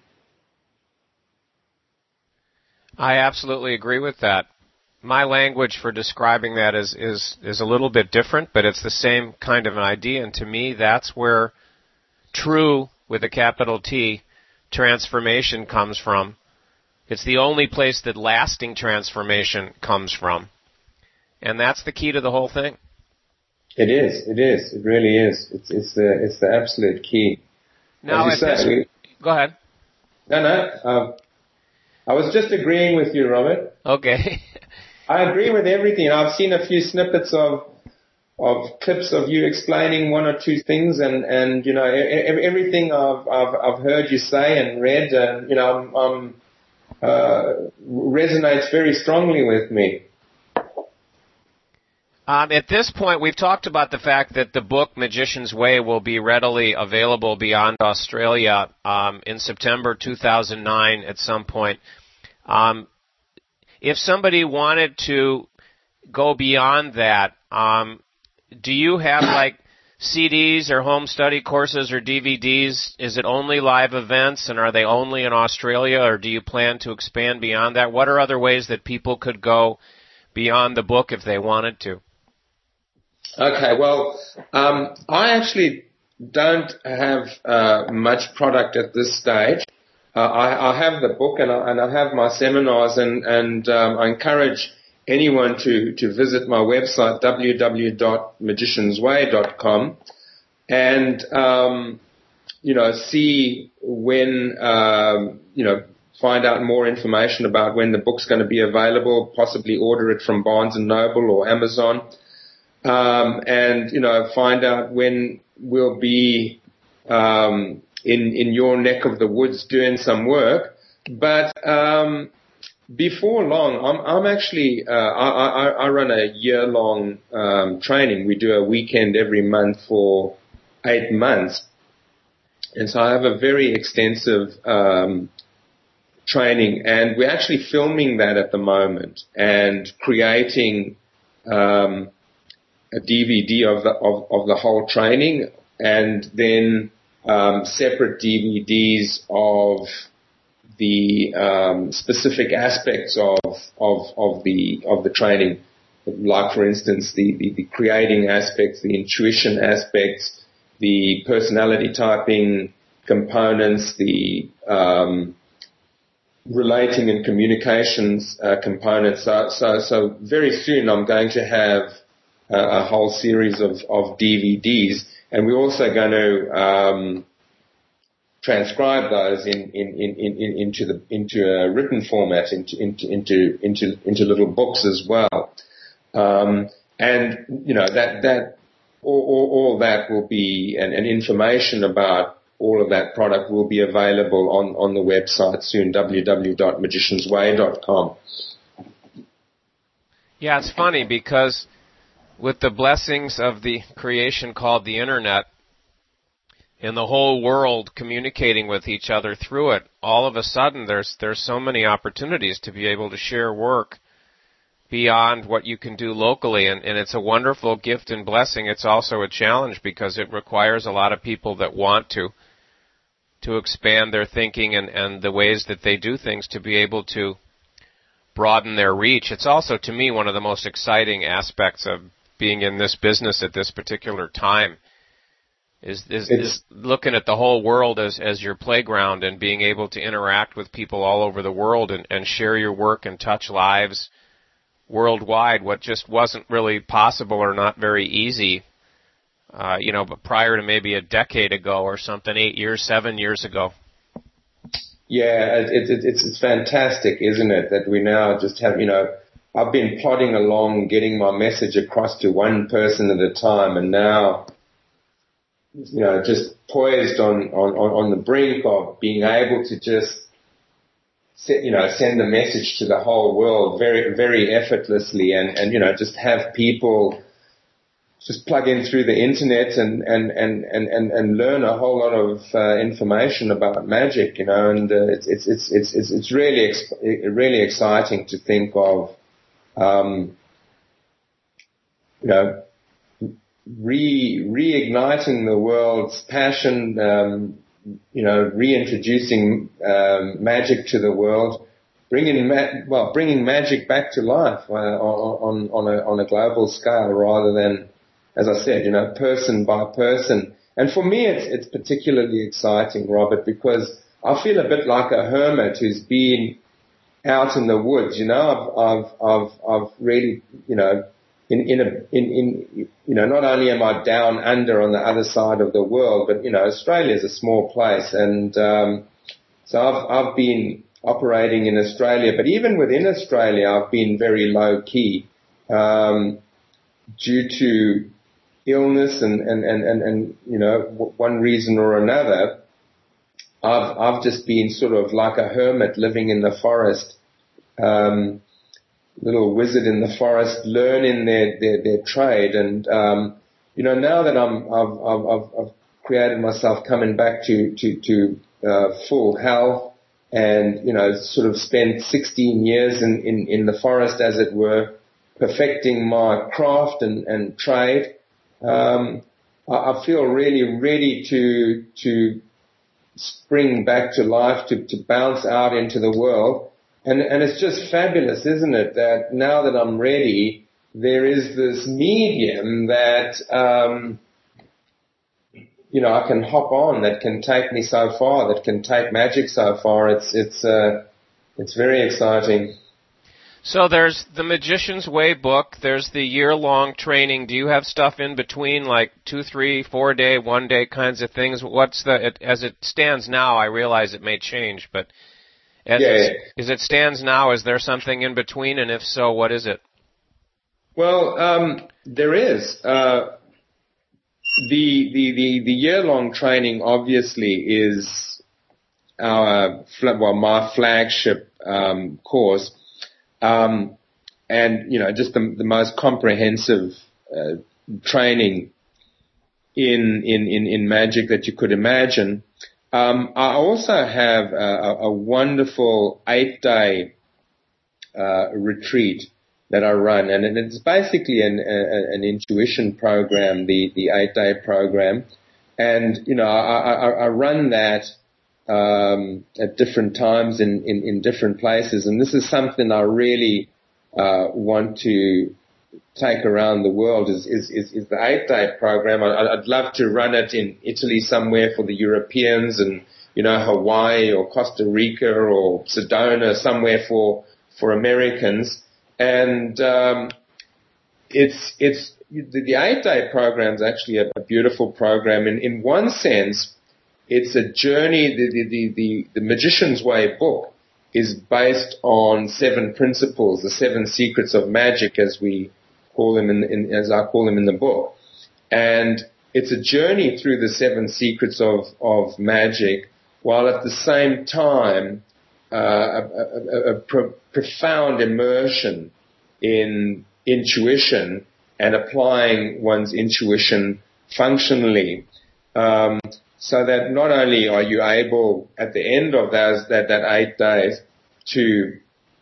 I absolutely agree with that. My language for describing that is, is, is a little bit different, but it's the same kind of an idea. And to me, that's where true, with a capital T, transformation comes from. It's the only place that lasting transformation comes from. And that's the key to the whole thing. It is. It is. It really is. It's, it's the, it's the absolute key. Now, As you say, this, we, go ahead. No, no. Um, I was just agreeing with you, Robert. Okay. I agree with everything. I've seen a few snippets of of clips of you explaining one or two things, and, and you know everything I've, I've I've heard you say and read, and you know I'm, I'm, uh, resonates very strongly with me. Um, at this point, we've talked about the fact that the book Magician's Way will be readily available beyond Australia um, in September two thousand nine at some point. Um, if somebody wanted to go beyond that, um, do you have like C Ds or home study courses or D V Ds? Is it only live events, and are they only in Australia, or do you plan to expand beyond that? What are other ways that people could go beyond the book if they wanted to? Okay, well, um, I actually don't have uh, much product at this stage. Uh, I, I have the book and I, and I have my seminars, and, and um, I encourage anyone to, to visit my website, w w w dot magicians way dot com, and, um, you know, see when, um, you know, find out more information about when the book's going to be available, possibly order it from Barnes and Noble or Amazon, um, and, you know, find out when we'll be um, in, in your neck of the woods doing some work. But um, before long, I'm, I'm actually, uh, I, I, I run a year-long um, training. We do a weekend every month for eight months. And so I have a very extensive um training, and we're actually filming that at the moment and creating um, a D V D of the of, of the whole training, and then um, separate D V Ds of the um, specific aspects of of of the of the training, like for instance the, the, the creating aspects, the intuition aspects, the personality typing components, the um, relating and communications uh, components. So, so, so very soon I'm going to have uh, a whole series of, of D V Ds, and we're also going to um, transcribe those in, in, in, in, into the into a written format, into into into into, into little books as well. Um, and you know that that all, all, all that will be, and, and information about all of that product will be available on, on the website soon, w w w dot magicians way dot com. Yeah, it's funny because with the blessings of the creation called the Internet and the whole world communicating with each other through it, all of a sudden there's there's so many opportunities to be able to share work beyond what you can do locally, and, and it's a wonderful gift and blessing. It's also a challenge because it requires a lot of people that want to to expand their thinking and, and the ways that they do things to be able to broaden their reach. It's also, to me, one of the most exciting aspects of being in this business at this particular time is, is, is looking at the whole world as, as your playground and being able to interact with people all over the world and, and share your work and touch lives worldwide, what just wasn't really possible or not very easy Uh, you know, but prior to maybe a decade ago or something, eight years, seven years ago. Yeah, it, it, it's, it's fantastic, isn't it, that we now just have, you know, I've been plodding along, getting my message across to one person at a time, and now, you know, just poised on, on, on the brink of being able to just, set, you know, send the message to the whole world very, very effortlessly, and, and you know, just have people just plug in through the internet and, and, and, and, and, and learn a whole lot of uh, information about magic, you know, and uh, it's, it's, it's, it's, it's, it's really, ex- really exciting to think of, um, you know, re, reigniting the world's passion, um, you know, reintroducing um, magic to the world, bringing, ma- well, bringing magic back to life uh, on, on, a, on a global scale rather than, as I said, you know, person by person. And for me, it's, it's particularly exciting, Robert, because I feel a bit like a hermit who's been out in the woods. You know, I've, I've, I've, I've really, you know, in, in a, in, in, you know, not only am I down under on the other side of the world, but, you know, Australia is a small place. And, um, so I've, I've been operating in Australia, but even within Australia, I've been very low key, um, due to illness and, and, and, and, and, you know, one reason or another. I've, I've just been sort of like a hermit living in the forest, um, little wizard in the forest, learning their, their, their trade. And, um, you know, now that I'm, I've, I've, I've created myself coming back to, to, to, uh, full health and, you know, sort of spent sixteen years in, in, in the forest, as it were, perfecting my craft and, and trade. Um, I, I feel really ready to, to spring back to life, to, to bounce out into the world. And, and it's just fabulous, isn't it, that now that I'm ready, there is this medium that, um, you know, I can hop on, that can take me so far, that can take magic so far. It's, it's, uh, it's very exciting. So there's the Magician's Way book. There's the year-long training. Do you have stuff in between, like two, three, four-day, one-day kinds of things? What's the it, as it stands now? I realize it may change, but as, yeah. it, as it stands now, is there something in between? And if so, what is it? Well, um, there is uh, the the the, the year-long training. Obviously, is our well my flagship um, course. Um, and, you know, just the, the most comprehensive uh, training in, in, in, in magic that you could imagine. Um, I also have a, a wonderful eight-day uh, retreat that I run, and it's basically an, a, an intuition program, the, the eight-day program. And, you know, I, I, I run that Um, at different times in, in, in different places. And this is something I really uh, want to take around the world is, is, is, is the eight-day program. I, I'd love to run it in Italy somewhere for the Europeans and, you know, Hawaii or Costa Rica or Sedona, somewhere for, for Americans. And um, it's, it's the, the eight-day program is actually a, a beautiful program. In, in one sense, it's a journey. The, the, the, the Magician's Way book is based on seven principles, the seven secrets of magic, as we call them in, in as I call them in the book. And it's a journey through the seven secrets of, of magic, while at the same time uh, a, a, a pro- profound immersion in intuition and applying one's intuition functionally. Um, So that not only are you able at the end of those, that, that eight days to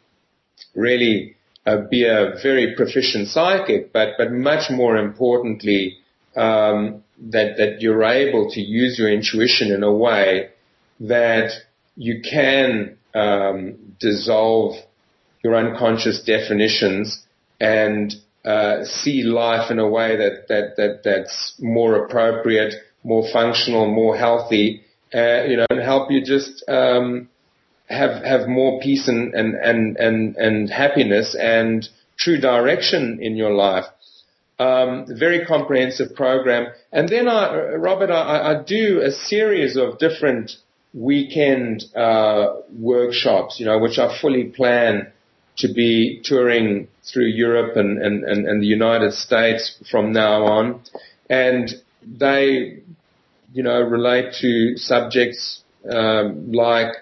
really uh, be a very proficient psychic, but, but much more importantly, um, that, that you're able to use your intuition in a way that you can um, dissolve your unconscious definitions and uh, see life in a way that, that, that that's more appropriate, more functional, more healthy, uh, you know, and help you just um, have have more peace and and and and, and happiness and true direction in your life. Um, very comprehensive program, and then I, Robert, I, I do a series of different weekend uh, workshops, you know, which I fully plan to be touring through Europe and and and, and the United States from now on, and they, you know, relate to subjects um, like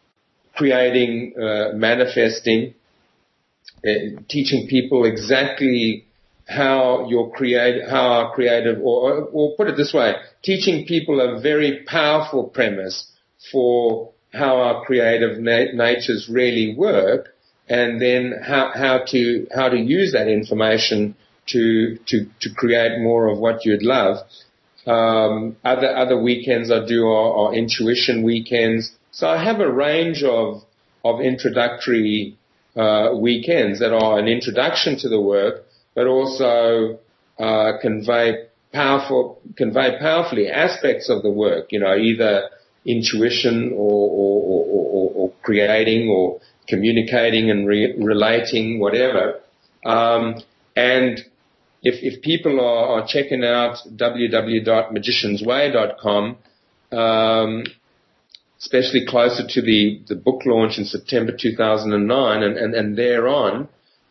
creating, uh, manifesting, uh, teaching people exactly how your create, how our creative, or, or put it this way, teaching people a very powerful premise for how our creative na- natures really work, and then how, how to how to use that information to to to create more of what you'd love. Um, other other weekends I do are, are intuition weekends. So I have a range of of introductory uh, weekends that are an introduction to the work, but also uh, convey powerful convey powerfully aspects of the work. You know, either intuition or or, or, or, or creating or communicating and re- relating, whatever. Um, and if, if people are, are checking out w w w dot magicians way dot com, um, especially closer to the, the book launch in September two thousand nine and, and, and thereon,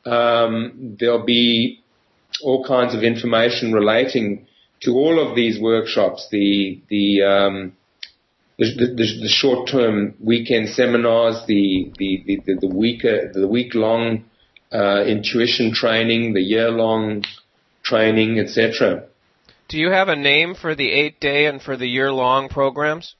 um, there'll be all kinds of information relating to all of these workshops, the, the, um, The, the, the short-term weekend seminars, the the the, the week the week-long uh, intuition training, the year-long training, et cetera. Do you have a name for the eight-day and for the year-long programs?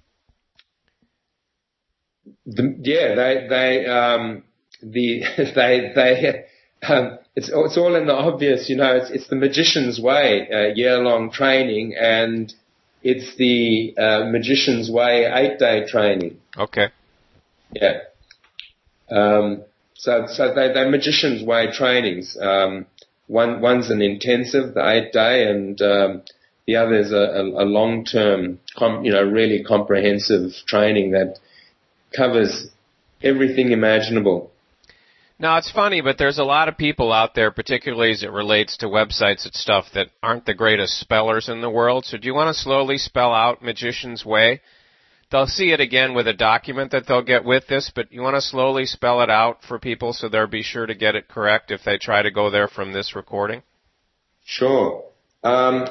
The, yeah, they they um, the they they um, it's it's all in the obvious, you know. It's it's the Magician's Way uh, year-long training, and it's the uh, Magician's Way eight-day training. Okay. Yeah. Um, so, so they, they're Magician's Way trainings. Um, one, one's an intensive, the eight-day, and um, the other is a, a, a long-term, com, you know, really comprehensive training that covers everything imaginable. Now, it's funny, but there's a lot of people out there, particularly as it relates to websites and stuff, that aren't the greatest spellers in the world. So do you want to slowly spell out Magician's Way? They'll see it again with a document that they'll get with this, but you want to slowly spell it out for people so they'll be sure to get it correct if they try to go there from this recording? Sure. Um,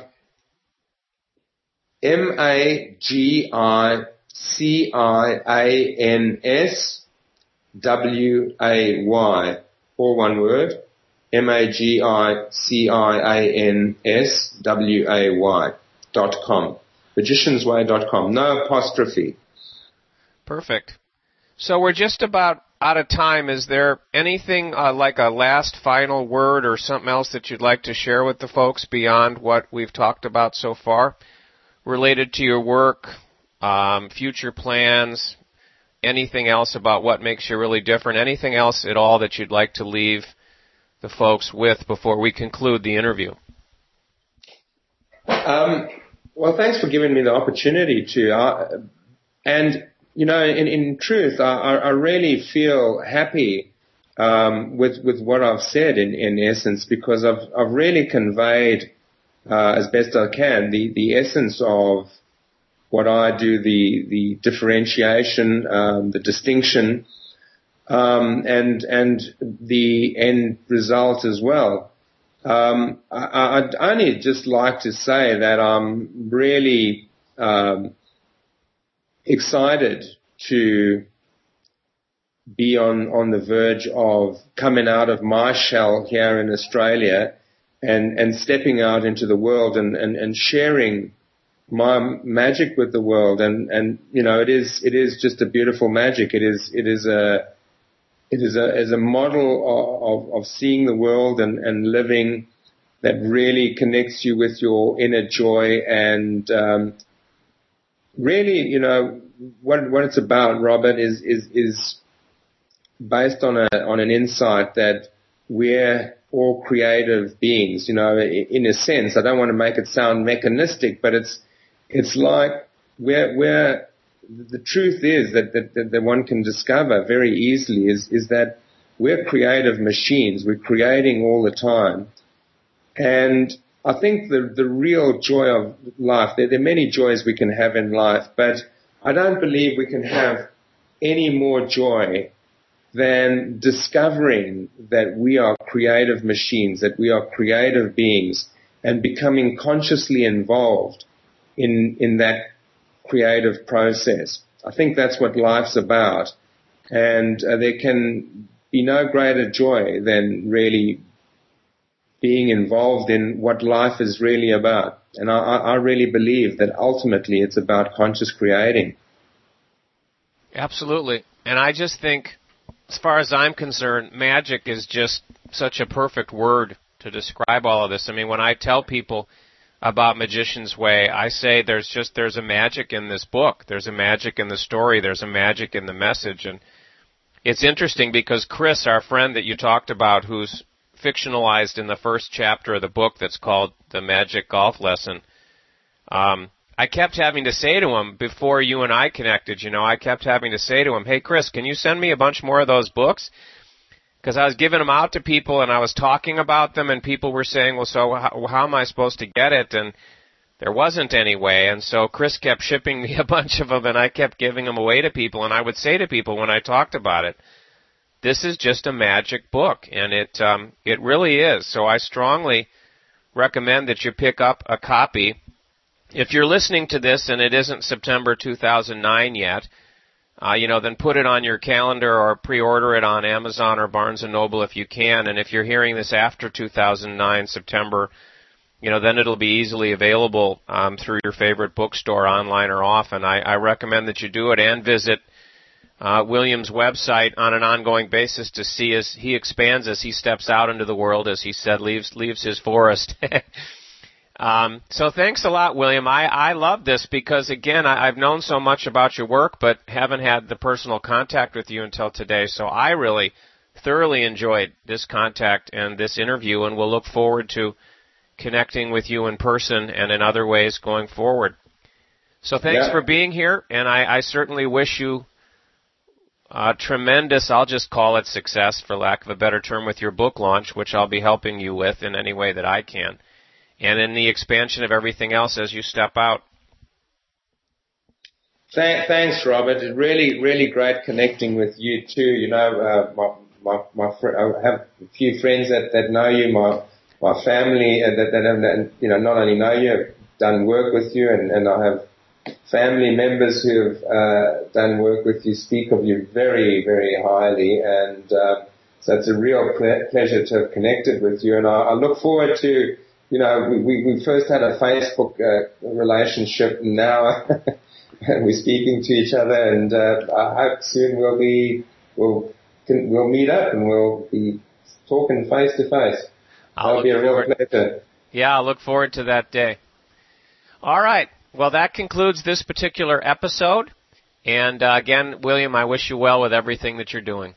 M A G I C I A N S W A Y, all one word, M A G I C I A N S W A Y dot com, magicians way dot com, no apostrophe. Perfect. So we're just about out of time. Is there anything uh, like a last final word or something else that you'd like to share with the folks beyond what we've talked about so far, related to your work, um, future plans, anything else about what makes you really different, anything else at all that you'd like to leave the folks with before we conclude the interview? Um, well, thanks for giving me the opportunity to. Uh, and, you know, in, in truth, I, I really feel happy um, with with what I've said in, in essence, because I've, I've really conveyed uh, as best I can the, the essence of what I do, the, the differentiation, um, the distinction, um, and, and the end result as well. Um, I, I'd only just like to say that I'm really, um, excited to be on, on the verge of coming out of my shell here in Australia and, and stepping out into the world and, and, and sharing my magic with the world. And, and, you know, it is, it is just a beautiful magic. It is, it is a, it is a, is a model of, of seeing the world and, and living that really connects you with your inner joy. And, um, really, you know, what, what it's about, Robert, is, is, is based on a, on an insight that we're all creative beings, you know, in a sense. I don't want to make it sound mechanistic, but it's, It's like where where the truth is that, that, that, that one can discover very easily is, is that we're creative machines. We're creating all the time. And I think the, the real joy of life, there, there are many joys we can have in life, but I don't believe we can have any more joy than discovering that we are creative machines, that we are creative beings, and becoming consciously involved in in that creative process. I think that's what life's about. And uh, there can be no greater joy than really being involved in what life is really about. And I, I really believe that ultimately it's about conscious creating. Absolutely. And I just think, as far as I'm concerned, magic is just such a perfect word to describe all of this. I mean, when I tell people about Magician's Way, I say there's just, there's a magic in this book. There's a magic in the story. There's a magic in the message. And it's interesting because Chris, our friend that you talked about, who's fictionalized in the first chapter of the book that's called The Magic Golf Lesson, um, I kept having to say to him before you and I connected, you know, I kept having to say to him, hey, Chris, can you send me a bunch more of those books? Because I was giving them out to people, and I was talking about them, and people were saying, well, so how, how am I supposed to get it? And there wasn't any way. And so Chris kept shipping me a bunch of them, and I kept giving them away to people. And I would say to people when I talked about it, this is just a magic book, and it um, it really is. So I strongly recommend that you pick up a copy. If you're listening to this and it isn't September two thousand nine yet, Uh, you know, then put it on your calendar or pre-order it on Amazon or Barnes and Noble if you can. And if you're hearing this after two thousand nine, September, you know, then it'll be easily available um, through your favorite bookstore, online or off. And I, I recommend that you do it and visit uh, William's website on an ongoing basis to see as he expands, as he steps out into the world, as he said, leaves leaves his forest. Um, so thanks a lot, William. I, I love this because, again, I, I've known so much about your work, but haven't had the personal contact with you until today. So I really thoroughly enjoyed this contact and this interview, and we'll look forward to connecting with you in person and in other ways going forward. So thanks yeah. for being here, and I, I certainly wish you a tremendous, I'll just call it success, for lack of a better term, with your book launch, which I'll be helping you with in any way that I can, and in the expansion of everything else as you step out. Thanks, Robert. It's really, really great connecting with you too. You know, uh, my, my, my, fr- I have a few friends that, that know you, my, my family uh, that, that, that, you know, not only know you, have done work with you, and, and I have family members who have, uh, done work with you, speak of you very, very highly. And, uh, so it's a real ple- pleasure to have connected with you. And I, I look forward to, you know, we, we, we first had a Facebook, uh, relationship, and now and we're speaking to each other, and uh, I hope soon we'll be we'll can, we'll meet up and we'll be talking face to face. That'll be a real pleasure. Yeah, I look forward to that day. All right. Well, that concludes this particular episode. And uh, again, William, I wish you well with everything that you're doing.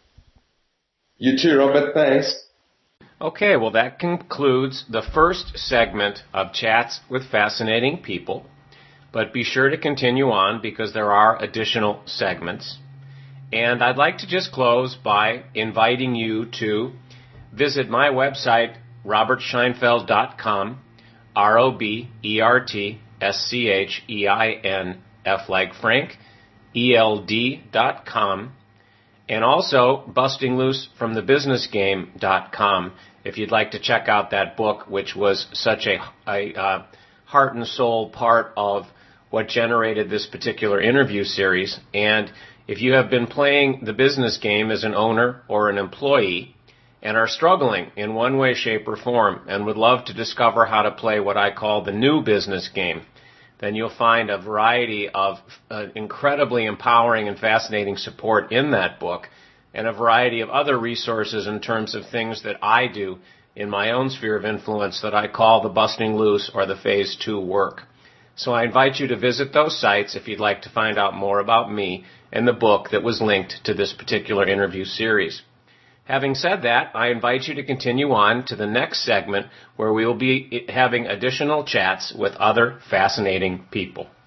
You too, Robert. Thanks. Okay. Well, that concludes the first segment of Chats with Fascinating People. But be sure to continue on because there are additional segments. And I'd like to just close by inviting you to visit my website, robert scheinfeld dot com, R O B E R T S C H E I N F like Frank, E L D dot com, and also busting loose from the business game dot com if you'd like to check out that book, which was such a, a uh, heart and soul part of what generated this particular interview series. And if you have been playing the business game as an owner or an employee and are struggling in one way, shape, or form and would love to discover how to play what I call the new business game, then you'll find a variety of uh, incredibly empowering and fascinating support in that book, and a variety of other resources in terms of things that I do in my own sphere of influence that I call the busting loose or the phase two work. So I invite you to visit those sites if you'd like to find out more about me and the book that was linked to this particular interview series. Having said that, I invite you to continue on to the next segment where we will be having additional chats with other fascinating people.